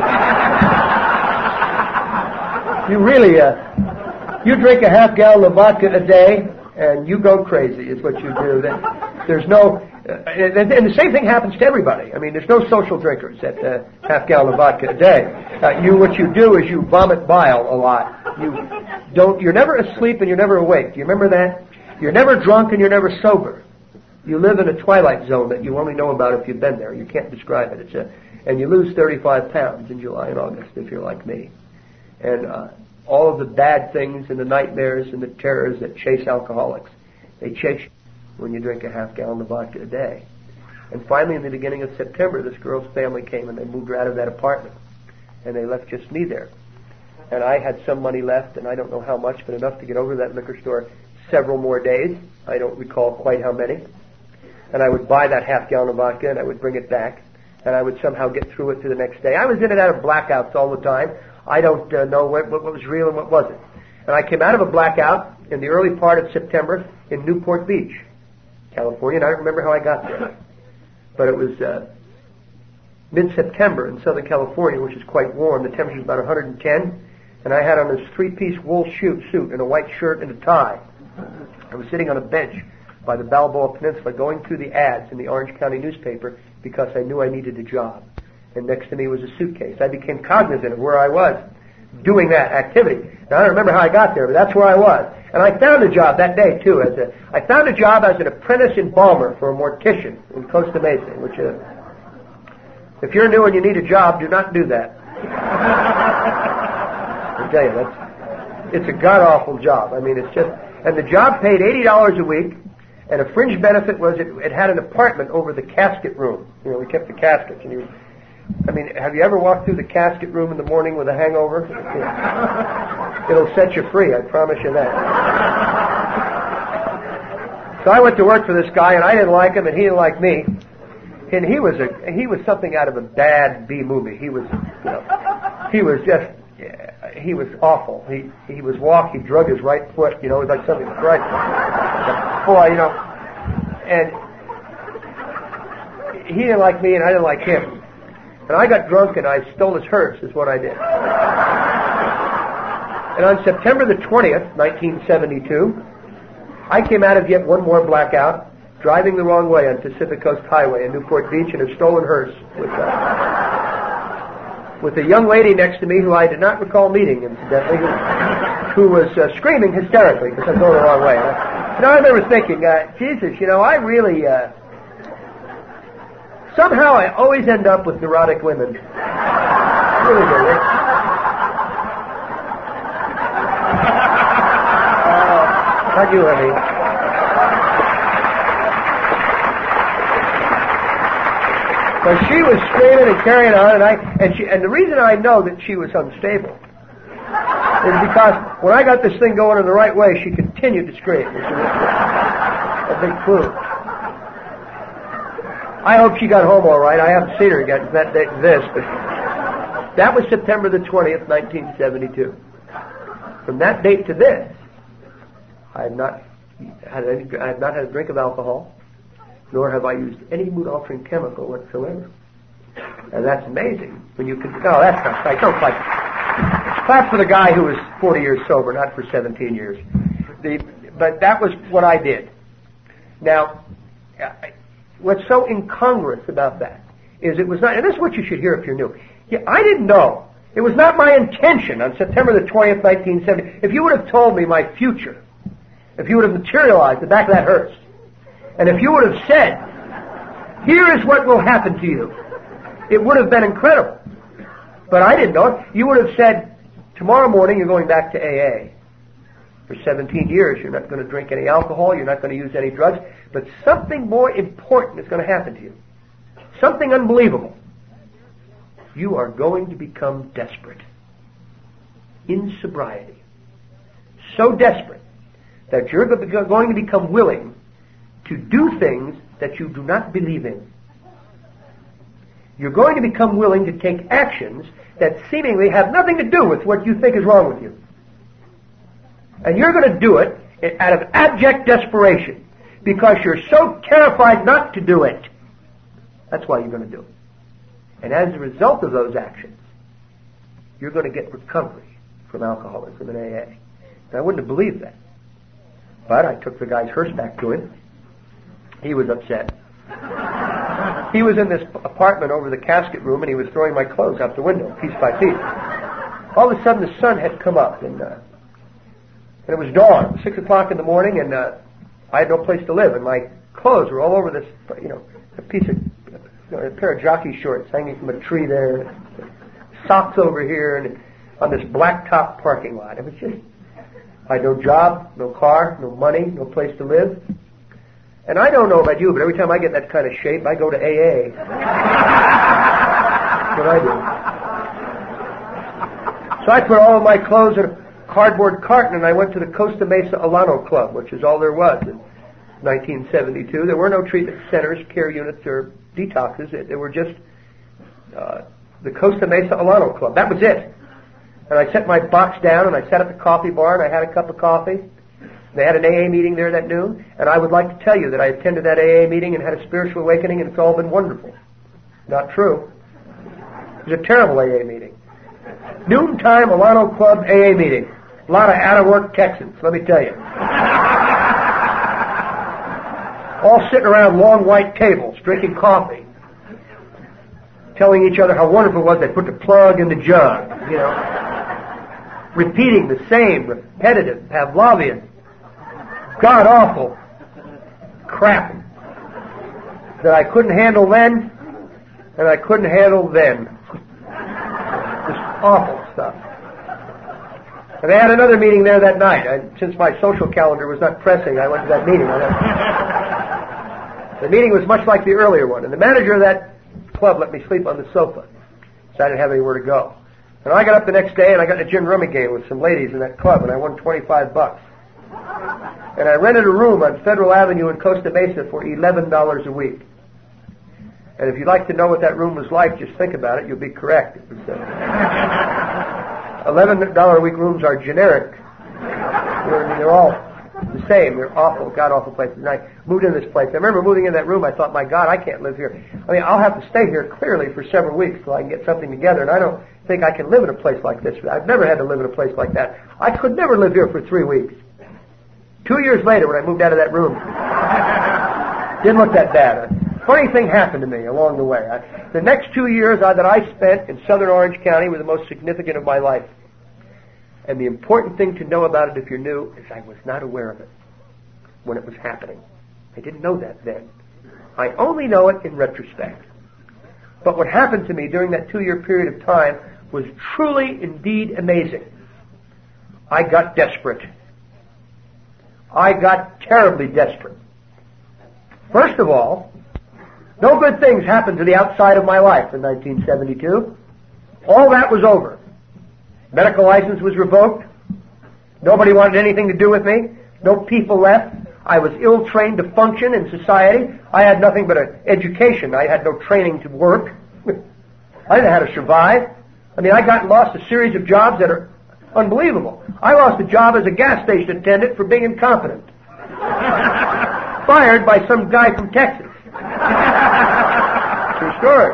You really, you drink a 1/2 gallon of vodka a day, and you go crazy, is what you do. There's no, and the same thing happens to everybody. I mean, there's no social drinkers at 1/2 gallon of vodka a day. What you do is you vomit bile a lot. You're never asleep and you're never awake. Do you remember that? You're never drunk and you're never sober. You live in a twilight zone that you only know about if you've been there. You can't describe it. And you lose 35 pounds in July and August if you're like me. And all of the bad things and the nightmares and the terrors that chase alcoholics, they chase you when you drink a 1/2 gallon of vodka a day. And finally, in the beginning of September, this girl's family came and they moved her out of that apartment. And they left just me there. And I had some money left, and I don't know how much, but enough to get over that liquor store several more days. I don't recall quite how many. And I would buy that 1/2 gallon of vodka, and I would bring it back, and I would somehow get through it to the next day. I was in and out of blackouts all the time. I don't know what was real and what wasn't. And I came out of a blackout in the early part of September in Newport Beach, California, and I don't remember how I got there. But it was mid-September in Southern California, which is quite warm. The temperature was about 110, and I had on this 3-piece wool suit and a white shirt and a tie. I was sitting on a bench by the Balboa Peninsula going through the ads in the Orange County newspaper because I knew I needed a job. And next to me was a suitcase. I became cognizant of where I was doing that activity. Now, I don't remember how I got there, but that's where I was. And I found a job that day, too. I found a job as an apprentice embalmer for a mortician in Costa Mesa, which if you're new and you need a job, do not do that. I tell you, it's a god-awful job. I mean, it's just... And the job paid $80 a week, and a fringe benefit was it had an apartment over the casket room. You know, we kept the caskets, and have you ever walked through the casket room in the morning with a hangover? It'll set you free, I promise you that. So I went to work for this guy, and I didn't like him, and he didn't like me. And he was something out of a bad B movie. He was awful. He drug his right foot, it was like something right. Boy, and he didn't like me, and I didn't like him. And I got drunk and I stole his hearse, is what I did. And on September the 20th, 1972, I came out of yet one more blackout, driving the wrong way on Pacific Coast Highway in Newport Beach in a stolen hearse with a young lady next to me who I did not recall meeting, incidentally, who was screaming hysterically because I'm going the wrong way. I remember thinking, Jesus, I really... Somehow I always end up with neurotic women. Really do. Not you, honey. So she was screaming and carrying on, and the reason I know that she was unstable is because when I got this thing going in the right way, she continued to scream. Which was a big clue. I hope she got home all right. I haven't seen her yet that day to this, but that was September the 20th, 1972. From that date to this, I have not had a drink of alcohol, nor have I used any mood-altering chemical whatsoever. And that's amazing. When you can... No, that's not right. Don't clap. Clap for the guy who was 40 years sober, not for 17 years. But that was what I did. Now... What's so incongruous about that is it was not, and this is what you should hear if you're new. I didn't know. It was not my intention on September the 20th, 1970. If you would have told me my future, if you would have materialized the back of that hearse, and if you would have said, here is what will happen to you, it would have been incredible. But I didn't know it. You would have said, tomorrow morning you're going back to AA. For 17 years, you're not going to drink any alcohol, you're not going to use any drugs, but something more important is going to happen to you. Something unbelievable. You are going to become desperate. In sobriety. So desperate that you're going to become willing to do things that you do not believe in. You're going to become willing to take actions that seemingly have nothing to do with what you think is wrong with you. And you're going to do it out of abject desperation because you're so terrified not to do it. That's why you're going to do it. And as a result of those actions, you're going to get recovery from alcoholism in AA. And I wouldn't have believed that. But I took the guy's hearse back to him. He was upset. He was in this apartment over the casket room, and he was throwing my clothes out the window, piece by piece. All of a sudden, the sun had come up, and it was dawn. It was 6 o'clock in the morning, and I had no place to live, and my clothes were all over this, a pair of jockey shorts hanging from a tree there, socks over here, and on this blacktop parking lot. It was just, I had no job, no car, no money, no place to live. And I don't know about you, but every time I get in that kind of shape, I go to AA. That's what I do. So I put all of my clothes in a cardboard carton, and I went to the Costa Mesa Alano Club, which is all there was in 1972. There were no treatment centers, care units, or detoxes. There were just the Costa Mesa Alano Club. That was it. And I set my box down, and I sat at the coffee bar, and I had a cup of coffee. They had an AA meeting there that noon, and I would like to tell you that I attended that AA meeting and had a spiritual awakening, and it's all been wonderful. Not true. It was a terrible AA meeting. Noontime Alano Club AA meeting. A lot of out-of-work Texans, let me tell you. all sitting around long white tables, drinking coffee, telling each other how wonderful it was they put the plug in the jug, repeating the same repetitive Pavlovian, god-awful crap that I couldn't handle then and I couldn't handle then. Just awful stuff. And I had another meeting there that night. Since my social calendar was not pressing, I went to that meeting. The meeting was much like the earlier one, and the manager of that club let me sleep on the sofa, so I didn't have anywhere to go. And I got up the next day, and I got in a gin rummy game with some ladies in that club, and I won $25. And I rented a room on Federal Avenue in Costa Mesa for $11 a week. And if you'd like to know what that room was like, just think about it. You'll be correct. It was $11 a week rooms are generic. They're all the same. They're awful, god-awful places. And I moved into this place. I remember moving in that room. I thought, my God, I can't live here. I mean, I'll have to stay here clearly for several weeks till I can get something together. And I don't think I can live in a place like this. I've never had to live in a place like that. I could never live here for 3 weeks. 2 years later, when I moved out of that room, didn't look that bad. A funny thing happened to me along the way. The next 2 years that I spent in southern Orange County were the most significant of my life. And the important thing to know about it, if you're new, is I was not aware of it when it was happening. I didn't know that then. I only know it in retrospect. But what happened to me during that 2-year period of time was truly, indeed amazing. I got desperate. I got terribly desperate. First of all, no good things happened to the outside of my life in 1972. All that was over. Medical license was revoked. Nobody wanted anything to do with me. No people left. I was ill-trained to function in society. I had nothing but an education. I had no training to work. I didn't know how to survive. I mean, I got and lost a series of jobs that are unbelievable. I lost a job as a gas station attendant for being incompetent. Fired by some guy from Texas. True story.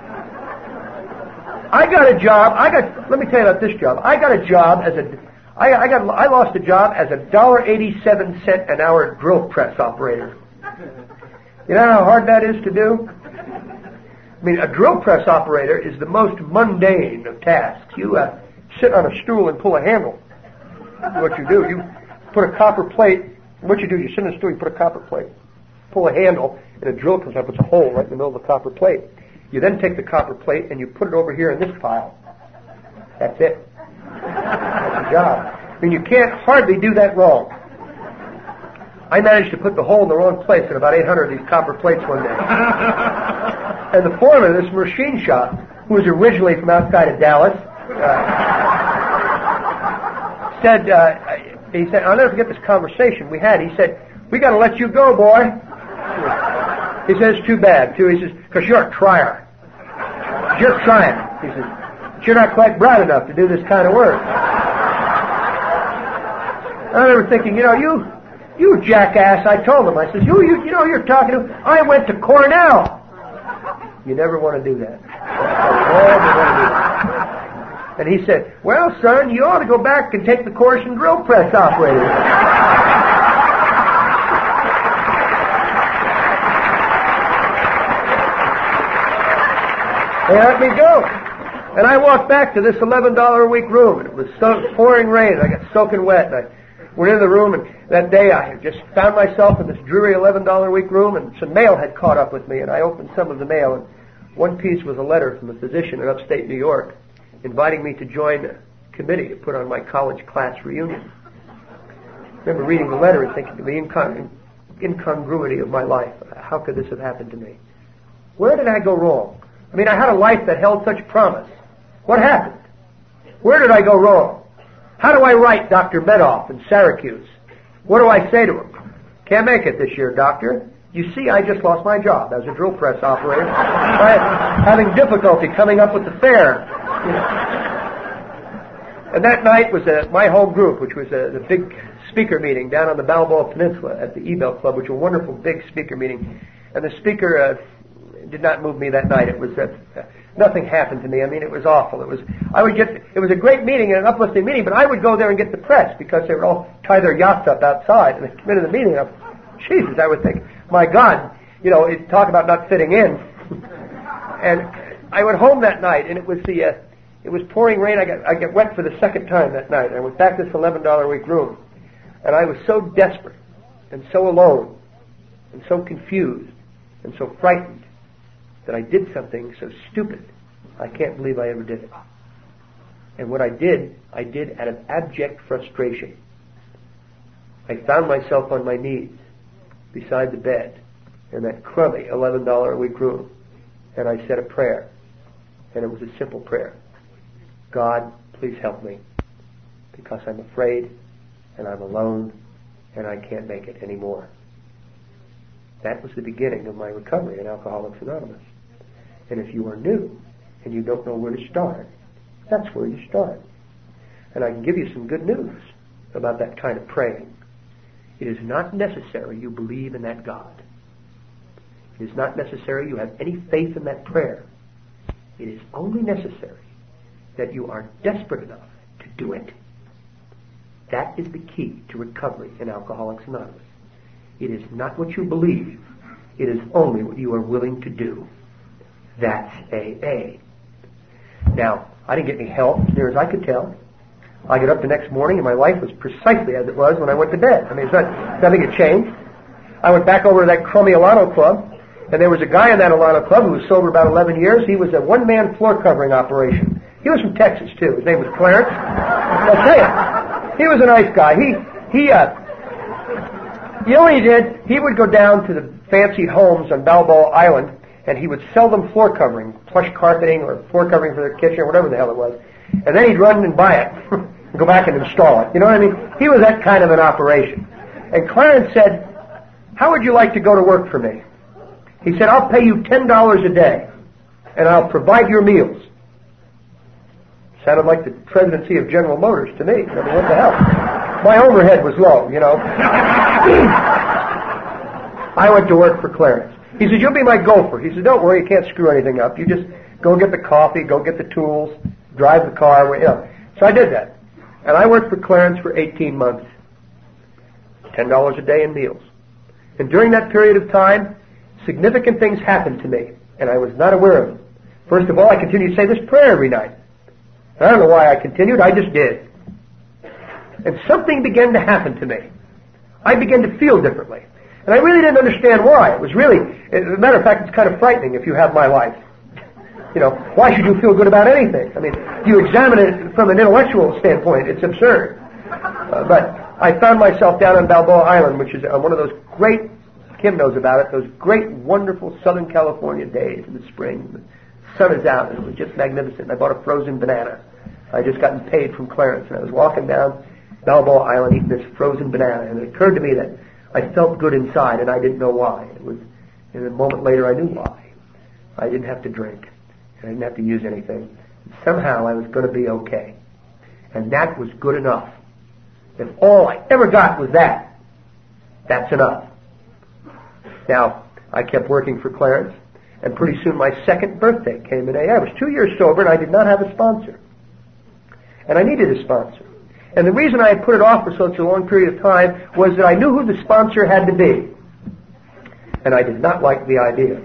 I got a job. Let me tell you about this job. I got a job as I lost a job as a $1.87 an hour drill press operator. You know how hard that is to do? I mean, a drill press operator is the most mundane of tasks. You sit on a stool and pull a handle. That's what you do. You put a copper plate. What you do, you sit on a stool, you put a copper plate, pull a handle, and a drill comes up. It's a hole right in the middle of the copper plate. You then take the copper plate and you put it over here in this pile. That's it. That's the job. I mean, you can't hardly do that wrong. I managed to put the hole in the wrong place in about 800 of these copper plates one day. And the foreman of this machine shop, who was originally from outside of Dallas, he said, I'll never forget this conversation we had. He said, we got to let you go, boy. He said, it's too bad, too. He says, because you're a trier. You're trying. He says, but you're not quite bright enough to do this kind of work. I remember thinking, you jackass, I told him. I says, you're talking to, I went to Cornell. You never want to do that. And he said, well, son, you ought to go back and take the course in drill press operating. They let me go. And I walked back to this $11 a week room, and it was pouring rain, and I got soaking wet, and I went into the room, and that day I just found myself in this dreary $11 a week room, and some mail had caught up with me, and I opened some of the mail, and one piece was a letter from a physician in upstate New York inviting me to join a committee to put on my college class reunion. I remember reading the letter and thinking of the incongruity of my life. How could this have happened to me? Where did I go wrong? I mean, I had a life that held such promise. What happened? Where did I go wrong? How do I write Dr. Medoff in Syracuse? What do I say to him? Can't make it this year, doctor. You see, I just lost my job as a drill press operator. I'm having difficulty coming up with the fare. And that night was my home group, which was the big speaker meeting down on the Balboa Peninsula at the Ebell Club, which was a wonderful big speaker meeting. And the speaker did not move me that night. It was nothing happened to me. I mean, it was awful. It was a great meeting and an uplifting meeting, but I would go there and get the press because they would all tie their yachts up outside and they come into the meeting. Jesus, I would think, my God, talk about not fitting in. And I went home that night, and it was pouring rain. I got wet for the second time that night. I went back to this $11 a week room, and I was so desperate, and so alone, and so confused, and so frightened that I did something so stupid. I can't believe I ever did it. And what I did out of abject frustration. I found myself on my knees beside the bed in that crummy $11 a week room, and I said a prayer. And it was a simple prayer. God, please help me, because I'm afraid, and I'm alone, and I can't make it anymore. That was the beginning of my recovery in Alcoholics Anonymous. And if you are new, and you don't know where to start, that's where you start. And I can give you some good news about that kind of praying. It is not necessary you believe in that God. It is not necessary you have any faith in that prayer. It is only necessary that you are desperate enough to do it. That is the key to recovery in Alcoholics Anonymous. It is not what you believe. It is only what you are willing to do. That's AA. Now, I didn't get any help, as near as I could tell. I get up the next morning and my life was precisely as it was when I went to bed. I mean, nothing had changed. I went back over to that crummy Alano Club, and there was a guy in that Alano Club who was sober about 11 years. He was a one-man floor covering operation. He was from Texas, too. His name was Clarence. I'll tell you, he was a nice guy. You know what he did? He would go down to the fancy homes on Balboa Island, and he would sell them floor covering, plush carpeting or floor covering for their kitchen or whatever the hell it was. And then he'd run and buy it and go back and install it. You know what I mean? He was that kind of an operation. And Clarence said, how would you like to go to work for me? He said, I'll pay you $10 a day, and I'll provide your meals. Sounded like the presidency of General Motors to me. I mean, what the hell? My overhead was low, I went to work for Clarence. He said, you'll be my gopher. He said, don't worry, you can't screw anything up. You just go get the coffee, go get the tools, drive the car. So I did that. And I worked for Clarence for 18 months. $10 a day in meals. And during that period of time, significant things happened to me, and I was not aware of them. First of all, I continued to say this prayer every night. I don't know why I continued, I just did. And something began to happen to me. I began to feel differently. And I really didn't understand why. It was really, as a matter of fact, it's kind of frightening if you have my life. Why should you feel good about anything? I mean, if you examine it from an intellectual standpoint, it's absurd. But I found myself down on Balboa Island, which is one of those great, Kim knows about it, those great, wonderful Southern California days in the spring. The sun is out, and it was just magnificent. I bought a frozen banana. I had just gotten paid from Clarence, and I was walking down Balboa Island eating this frozen banana, and it occurred to me that I felt good inside, and I didn't know why. And a moment later, I knew why. I didn't have to drink. I didn't have to use anything. Somehow I was going to be okay. And that was good enough. If all I ever got was that, that's enough. Now, I kept working for Clarence, and pretty soon my second birthday came in AA. I was 2 years sober, and I did not have a sponsor. And I needed a sponsor. And the reason I had put it off for such a long period of time was that I knew who the sponsor had to be. And I did not like the idea.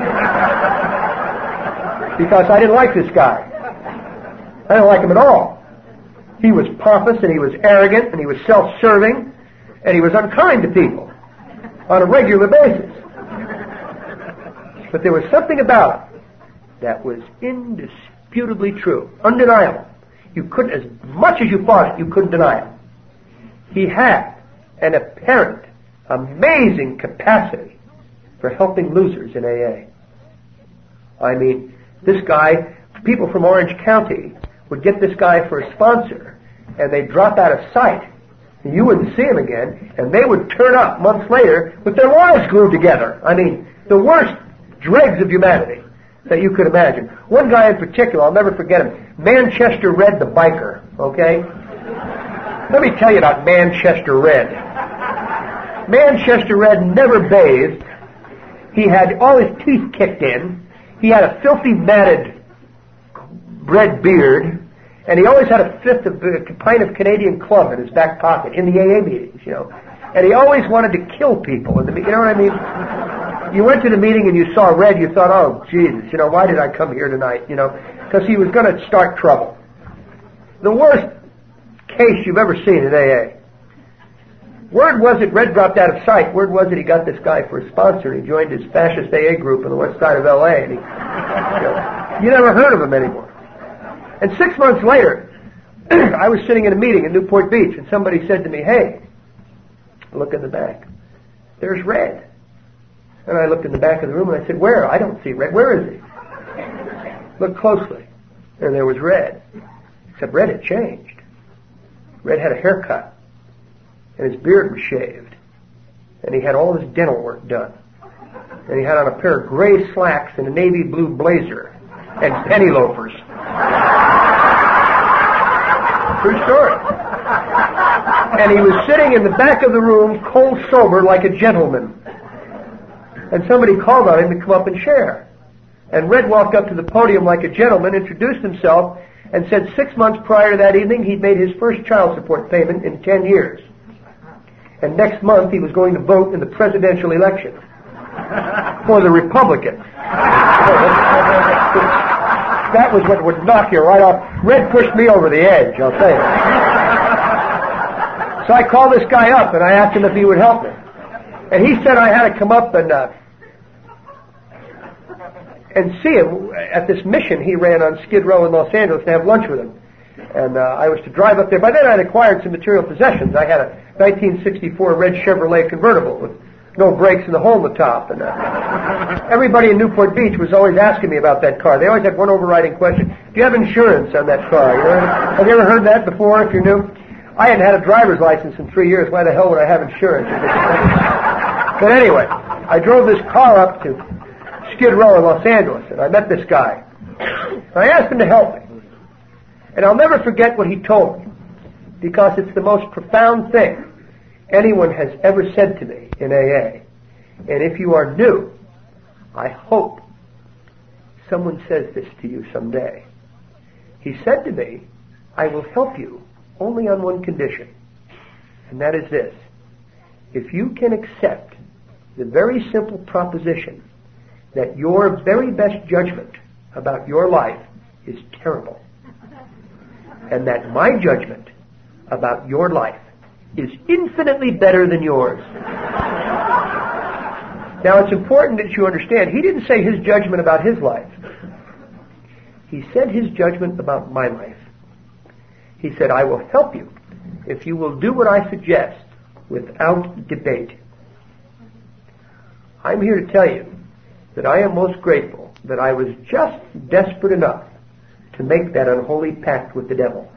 Because I didn't like this guy. I didn't like him at all. He was pompous, and he was arrogant, and he was self-serving, and he was unkind to people on a regular basis. But there was something about it that was indisputably true, undeniable. You couldn't, as much as you fought it, you couldn't deny it. He had an apparent, amazing capacity for helping losers in AA. I mean, this guy, people from Orange County would get this guy for a sponsor, and they'd drop out of sight, and you wouldn't see him again, and they would turn up months later with their lives glued together. I mean, the worst dregs of humanity that you could imagine. One guy in particular, I'll never forget him, Manchester Red the biker, okay? Let me tell you about Manchester Red. Manchester Red never bathed. He had all his teeth kicked in. He had a filthy, matted red beard, and he always had a pint of Canadian Club in his back pocket in the AA meetings, And he always wanted to kill people. You know what I mean? You went to the meeting and you saw red, you thought, oh, Jesus, why did I come here tonight? Because he was going to start trouble. The worst case you've ever seen in AA. Word was it Red dropped out of sight. Word was it he got this guy for a sponsor. He joined his fascist AA group on the west side of L.A. And you never heard of him anymore. And 6 months later, I was sitting in a meeting in Newport Beach, and somebody said to me, hey, look in the back. There's Red. And I looked in the back of the room and I said, where? I don't see Red. Where is he? Look closely. And there was Red. Except Red had changed. Red had a haircut. And his beard was shaved. And he had all his dental work done. And he had on a pair of gray slacks and a navy blue blazer. And penny loafers. True story. And he was sitting in the back of the room, cold sober, like a gentleman. And somebody called on him to come up and share. And Red walked up to the podium like a gentleman, introduced himself, and said 6 months prior to that evening he'd made his first child support payment in 10 years. And next month he was going to vote in the presidential election for the Republicans. That was what would knock you right off. Red pushed me over the edge, I'll tell you. So I called this guy up and I asked him if he would help me. And he said I had to come up and see him at this mission he ran on Skid Row in Los Angeles to have lunch with him. And I was to drive up there. By then I'd acquired some material possessions. I had a 1964 red Chevrolet convertible with no brakes and a hole in the top. And everybody in Newport Beach was always asking me about that car. They always had one overriding question: do you have insurance on that car? Have you ever heard that before, if you're new? I hadn't had a driver's license in 3 years. Why the hell would I have insurance? But anyway, I drove this car up to Skid Row in Los Angeles, and I met this guy. And I asked him to help me. And I'll never forget what he told me, because it's the most profound thing anyone has ever said to me in AA. And if you are new, I hope someone says this to you someday. He said to me, I will help you only on one condition, and that is this: if you can accept the very simple proposition that your very best judgment about your life is terrible, and that my judgment about your life is infinitely better than yours. Now, it's important that you understand, he didn't say his judgment about his life. He said his judgment about my life. He said, I will help you if you will do what I suggest without debate. I'm here to tell you that I am most grateful that I was just desperate enough to make that unholy pact with the devil.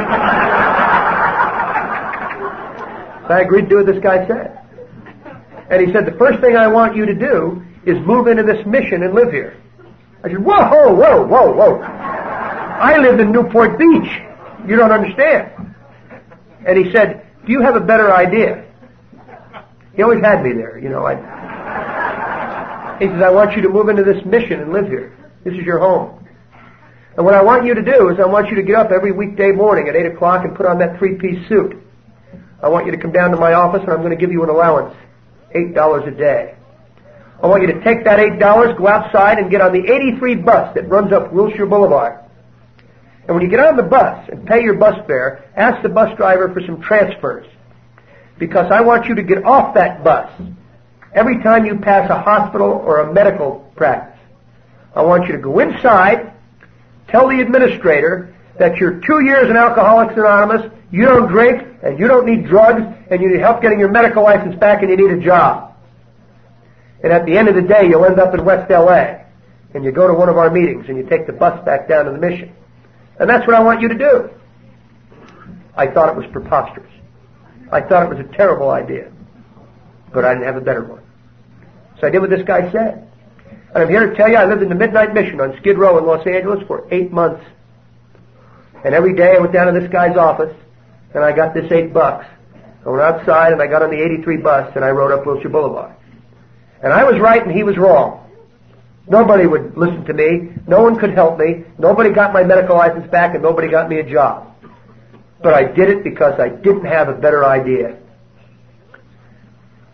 So I agreed to do what this guy said. And he said, the first thing I want you to do is move into this mission and live here. I said, whoa, whoa, whoa, whoa. I live in Newport Beach. You don't understand. And he said, do you have a better idea? He always had me there, He says, I want you to move into this mission and live here. This is your home. And what I want you to do is I want you to get up every weekday morning at 8 o'clock and put on that 3-piece suit. I want you to come down to my office and I'm going to give you an allowance, $8 a day. I want you to take that $8, go outside and get on the 83 bus that runs up Wilshire Boulevard. And when you get on the bus and pay your bus fare, ask the bus driver for some transfers. Because I want you to get off that bus every time you pass a hospital or a medical practice. I want you to go inside, tell the administrator that you're 2 years in Alcoholics Anonymous, you don't drink, and you don't need drugs, and you need help getting your medical license back, and you need a job. And at the end of the day, you'll end up in West L.A., and you go to one of our meetings, and you take the bus back down to the mission. And that's what I want you to do. I thought it was preposterous. I thought it was a terrible idea. But I didn't have a better one. So I did what this guy said. And I'm here to tell you, I lived in the Midnight Mission on Skid Row in Los Angeles for 8 months. And every day I went down to this guy's office, and I got this $8. I went outside, and I got on the 83 bus, and I rode up Wilshire Boulevard. And I was right, and he was wrong. Nobody would listen to me. No one could help me. Nobody got my medical license back, and nobody got me a job. But I did it because I didn't have a better idea.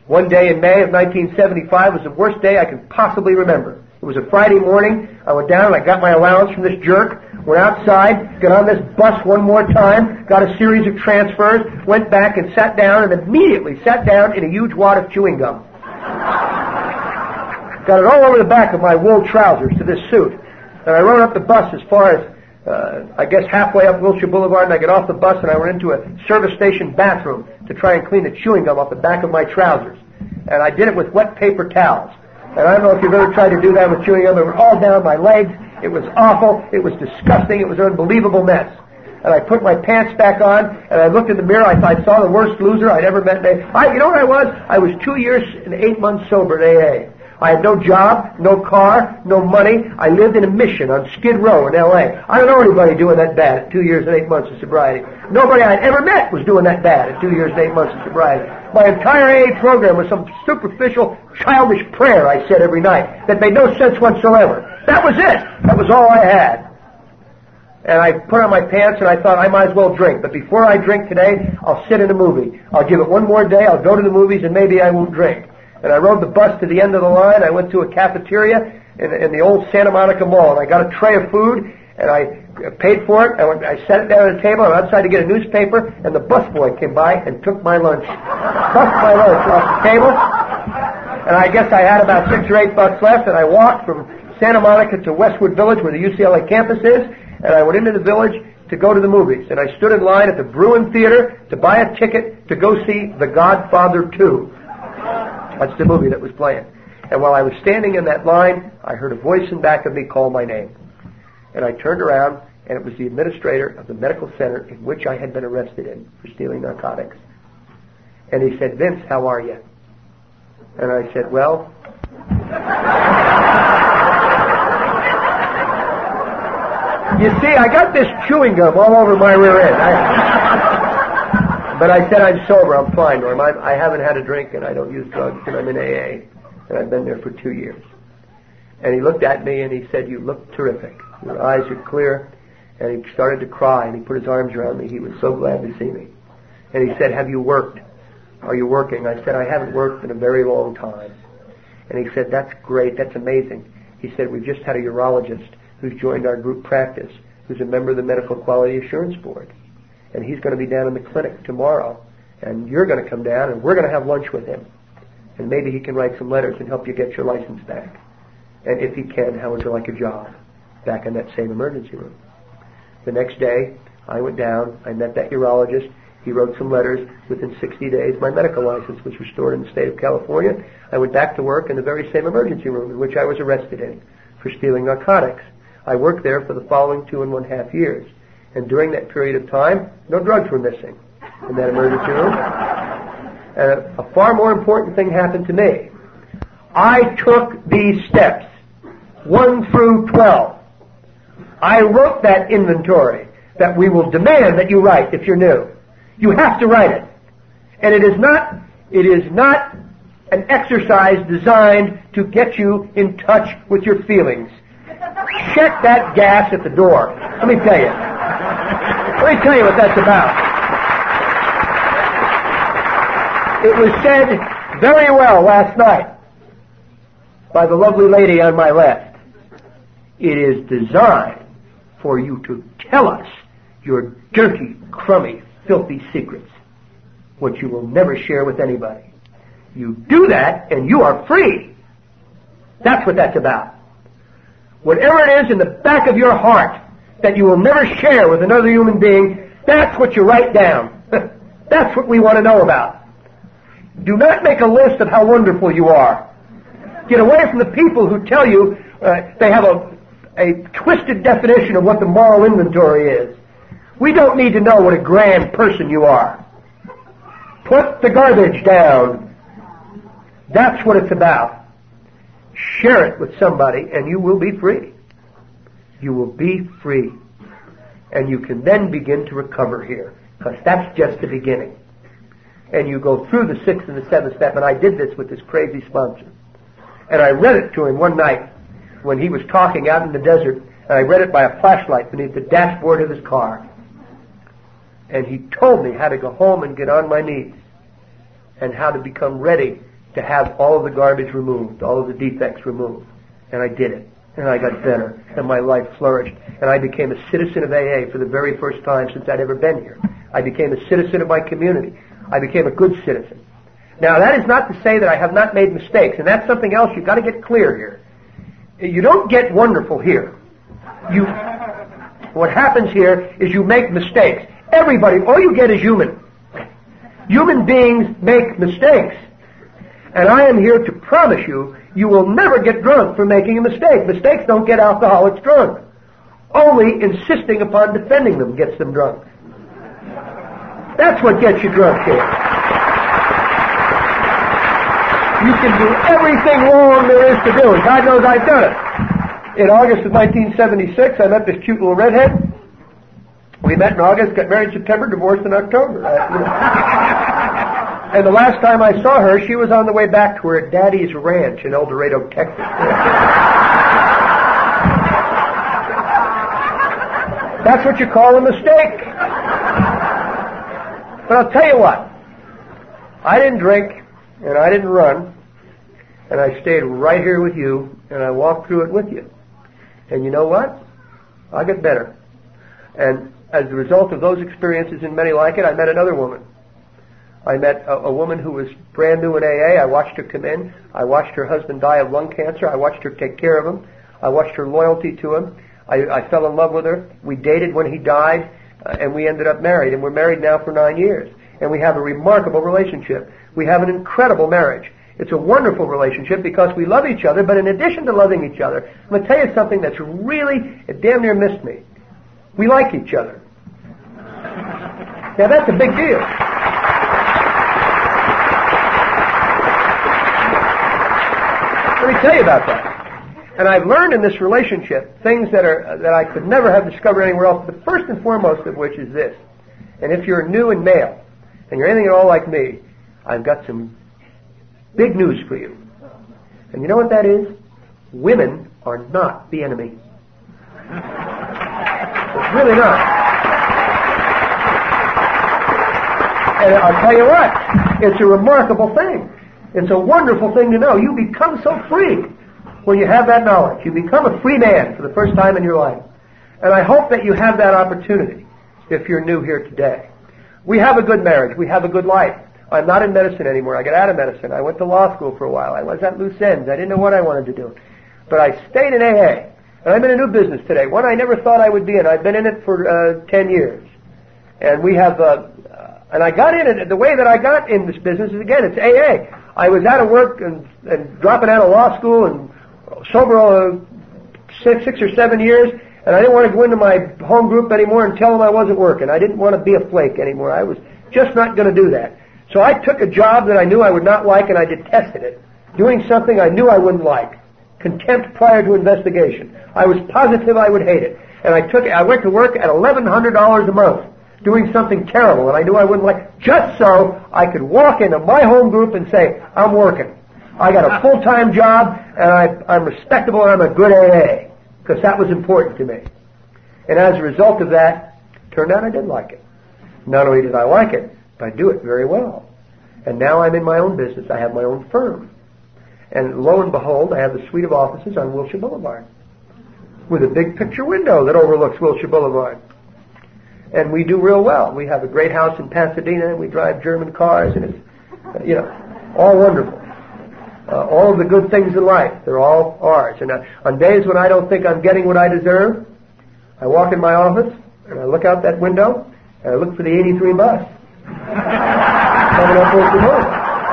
One day in May of 1975 was the worst day I could possibly remember. It was a Friday morning. I went down and I got my allowance from this jerk, went outside, got on this bus one more time, got a series of transfers, went back and sat down, and immediately sat down in a huge wad of chewing gum. Got it all over the back of my wool trousers to this suit. And I rode up the bus as far as, I guess halfway up Wilshire Boulevard, and I got off the bus and I went into a service station bathroom to try and clean the chewing gum off the back of my trousers. And I did it with wet paper towels. And I don't know if you've ever tried to do that with chewing gum. It was all down my legs. It was awful. It was disgusting. It was an unbelievable mess. And I put my pants back on, and I looked in the mirror. I saw the worst loser I'd ever met. You know what I was? I was 2 years and 8 months sober at AA. I had no job, no car, no money. I lived in a mission on Skid Row in L.A. I don't know anybody doing that bad at 2 years and 8 months of sobriety. Nobody I'd ever met was doing that bad at 2 years and 8 months of sobriety. My entire AA program was some superficial, childish prayer I said every night that made no sense whatsoever. That was it. That was all I had. And I put on my pants and I thought I might as well drink. But before I drink today, I'll sit in a movie. I'll give it one more day. I'll go to the movies and maybe I won't drink. And I rode the bus to the end of the line. I went to a cafeteria in the old Santa Monica Mall, and I got a tray of food, and I paid for it. I sat it down at a table. I went outside to get a newspaper, and the busboy came by and took my lunch. Took my lunch off the table, and I guess I had about $6 or $8 left, and I walked from Santa Monica to Westwood Village, where the UCLA campus is, and I went into the village to go to the movies. And I stood in line at the Bruin Theater to buy a ticket to go see The Godfather 2. That's the movie that was playing. And while I was standing in that line, I heard a voice in back of me call my name. And I turned around, and it was the administrator of the medical center in which I had been arrested in for stealing narcotics. And he said, "Vince, how are you?" And I said, "Well..." You see, I got this chewing gum all over my rear end. But I said, "I'm sober, I'm fine, Norm. I haven't had a drink and I don't use drugs and I'm in AA. And I've been there for 2 years." And he looked at me and he said, "You look terrific. Your eyes are clear." And he started to cry and he put his arms around me. He was so glad to see me. And he said, "Have you worked? Are you working?" I said, "I haven't worked in a very long time." And he said, "That's great, that's amazing." He said, "We've just had a urologist who's joined our group practice, who's a member of the Medical Quality Assurance Board. And he's going to be down in the clinic tomorrow. And you're going to come down and we're going to have lunch with him. And maybe he can write some letters and help you get your license back. And if he can, how would you like a job back in that same emergency room?" The next day, I went down, I met that urologist. He wrote some letters. Within 60 days, my medical license was restored in the state of California. I went back to work in the very same emergency room in which I was arrested in for stealing narcotics. I worked there for the following 2.5 years. And during that period of time, no drugs were missing in that emergency room. And a far more important thing happened to me. I took these steps, 1 through 12. I wrote that inventory that we will demand that you write if you're new. You have to write it. And it is not an exercise designed to get you in touch with your feelings. Check that gas at the door. Let me tell you. Let me tell you what that's about. It was said very well last night by the lovely lady on my left. It is designed for you to tell us your dirty, crummy, filthy secrets, which you will never share with anybody. You do that and you are free. That's what that's about. Whatever it is in the back of your heart that you will never share with another human being, that's what you write down. That's what we want to know about. Do not make a list of how wonderful you are. Get away from the people who tell you they have a twisted definition of what the moral inventory is. We don't need to know what a grand person you are. Put the garbage down. That's what it's about. Share it with somebody and you will be free. You will be free. And you can then begin to recover here, because that's just the beginning. And you go through the 6th and the 7th step, and I did this with this crazy sponsor. And I read it to him one night when he was talking out in the desert, and I read it by a flashlight beneath the dashboard of his car. And he told me how to go home and get on my knees, and how to become ready to have all of the garbage removed, all of the defects removed. And I did it. And I got better. And my life flourished. And I became a citizen of AA for the very first time since I'd ever been here. I became a citizen of my community. I became a good citizen. Now, that is not to say that I have not made mistakes. And that's something else you've got to get clear here. You don't get wonderful here. What happens here is you make mistakes. Everybody, all you get is human. Human beings make mistakes. And I am here to promise you, you will never get drunk for making a mistake. Mistakes don't get alcoholics drunk. Only insisting upon defending them gets them drunk. That's what gets you drunk here. You can do everything wrong there is to do, and God knows I've done it. In August of 1976, I met this cute little redhead. We met in August, got married in September, divorced in October. And the last time I saw her, she was on the way back to her daddy's ranch in El Dorado, Texas. That's what you call a mistake. But I'll tell you what. I didn't drink, and I didn't run, and I stayed right here with you, and I walked through it with you. And you know what? I got better. And as a result of those experiences and many like it, I met another woman. I met a woman who was brand new in AA. I watched her come in. I watched her husband die of lung cancer. I watched her take care of him. I watched her loyalty to him. I fell in love with her. We dated when he died, and we ended up married. And we're married now for 9 years. And we have a remarkable relationship. We have an incredible marriage. It's a wonderful relationship because we love each other, but in addition to loving each other, I'm going to tell you something that's really, it damn near missed me. We like each other. Now that's a big deal. Let me tell you about that. And I've learned in this relationship things that I could never have discovered anywhere else. The first and foremost of which is this. And if you're new and male, and you're anything at all like me, I've got some big news for you. And you know what that is? Women are not the enemy. It's really not. And I'll tell you what, it's a remarkable thing. It's a wonderful thing to know. You become so free when you have that knowledge. You become a free man for the first time in your life. And I hope that you have that opportunity if you're new here today. We have a good marriage. We have a good life. I'm not in medicine anymore. I got out of medicine. I went to law school for a while. I was at loose ends. I didn't know what I wanted to do. But I stayed in AA. And I'm in a new business today, one I never thought I would be in. I've been in it for 10 years. And we have, and I got in it, the way that I got in this business is, again, it's AA. I was out of work and dropping out of law school and sober 6 or 7 years, and I didn't want to go into my home group anymore and tell them I wasn't working. I didn't want to be a flake anymore. I was just not going to do that. So I took a job that I knew I would not like, and I detested it. Doing something I knew I wouldn't like. Contempt prior to investigation. I was positive I would hate it. And I went to work at $1,100 a month, doing something terrible, and I knew I wouldn't like, just so I could walk into my home group and say, I'm working. I got a full-time job, and I'm respectable, and I'm a good AA, because that was important to me. And as a result of that, turned out I did like it. Not only did I like it, but I do it very well. And now I'm in my own business. I have my own firm. And lo and behold, I have a suite of offices on Wilshire Boulevard with a big picture window that overlooks Wilshire Boulevard. And we do real well. We have a great house in Pasadena, and we drive German cars, and it's, all wonderful. All of the good things in life, they're all ours. And on days when I don't think I'm getting what I deserve, I walk in my office, and I look out that window, and I look for the 83 bus. Coming up Wilshire Boulevard.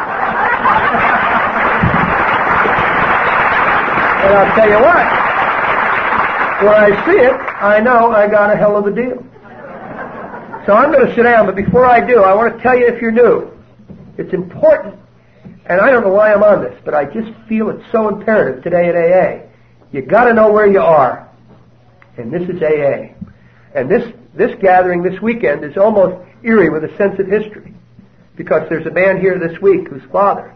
And I'll tell you what, when I see it, I know I got a hell of a deal. So I'm going to sit down, but before I do, I want to tell you if you're new, it's important, and I don't know why I'm on this, but I just feel it's so imperative today at AA. You got to know where you are, and this is AA. And this gathering this weekend is almost eerie with a sense of history, because there's a man here this week whose father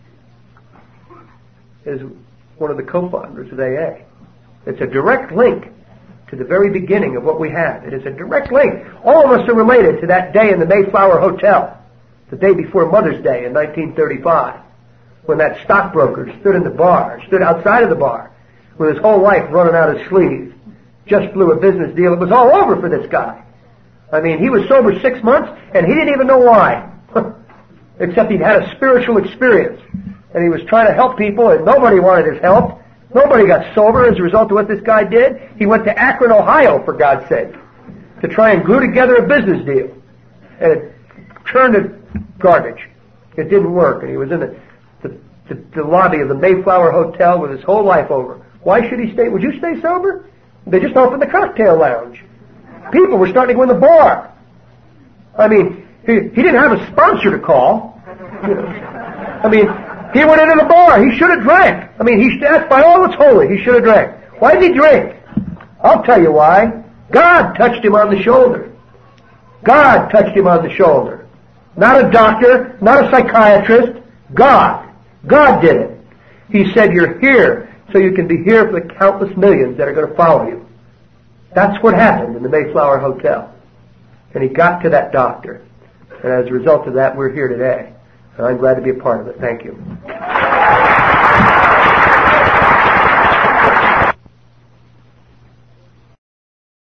is one of the co-founders of AA. It's a direct link to the very beginning of what we had. It is a direct link. All of us are related to that day in the Mayflower Hotel, the day before Mother's Day in 1935. when that stockbroker stood in the bar, stood outside of the bar, with his whole life running out his sleeve, just blew a business deal. It was all over for this guy. I mean, he was sober 6 months, and he didn't even know why. Except he'd had a spiritual experience. And he was trying to help people, and nobody wanted his help. Nobody got sober as a result of what this guy did. He went to Akron, Ohio, for God's sake, to try and glue together a business deal. And it turned to garbage. It didn't work. And he was in the lobby of the Mayflower Hotel with his whole life over. Why should he stay? Would you stay sober? They just opened the cocktail lounge. People were starting to go in the bar. I mean, he didn't have a sponsor to call. I mean, he went into the bar. He should have drank. I mean, that's by all that's holy. He should have drank. Why did he drink? I'll tell you why. God touched him on the shoulder. God touched him on the shoulder. Not a doctor, not a psychiatrist. God. God did it. He said, you're here so you can be here for the countless millions that are going to follow you. That's what happened in the Mayflower Hotel. And he got to that doctor. And as a result of that, we're here today. And I'm glad to be a part of it. Thank you.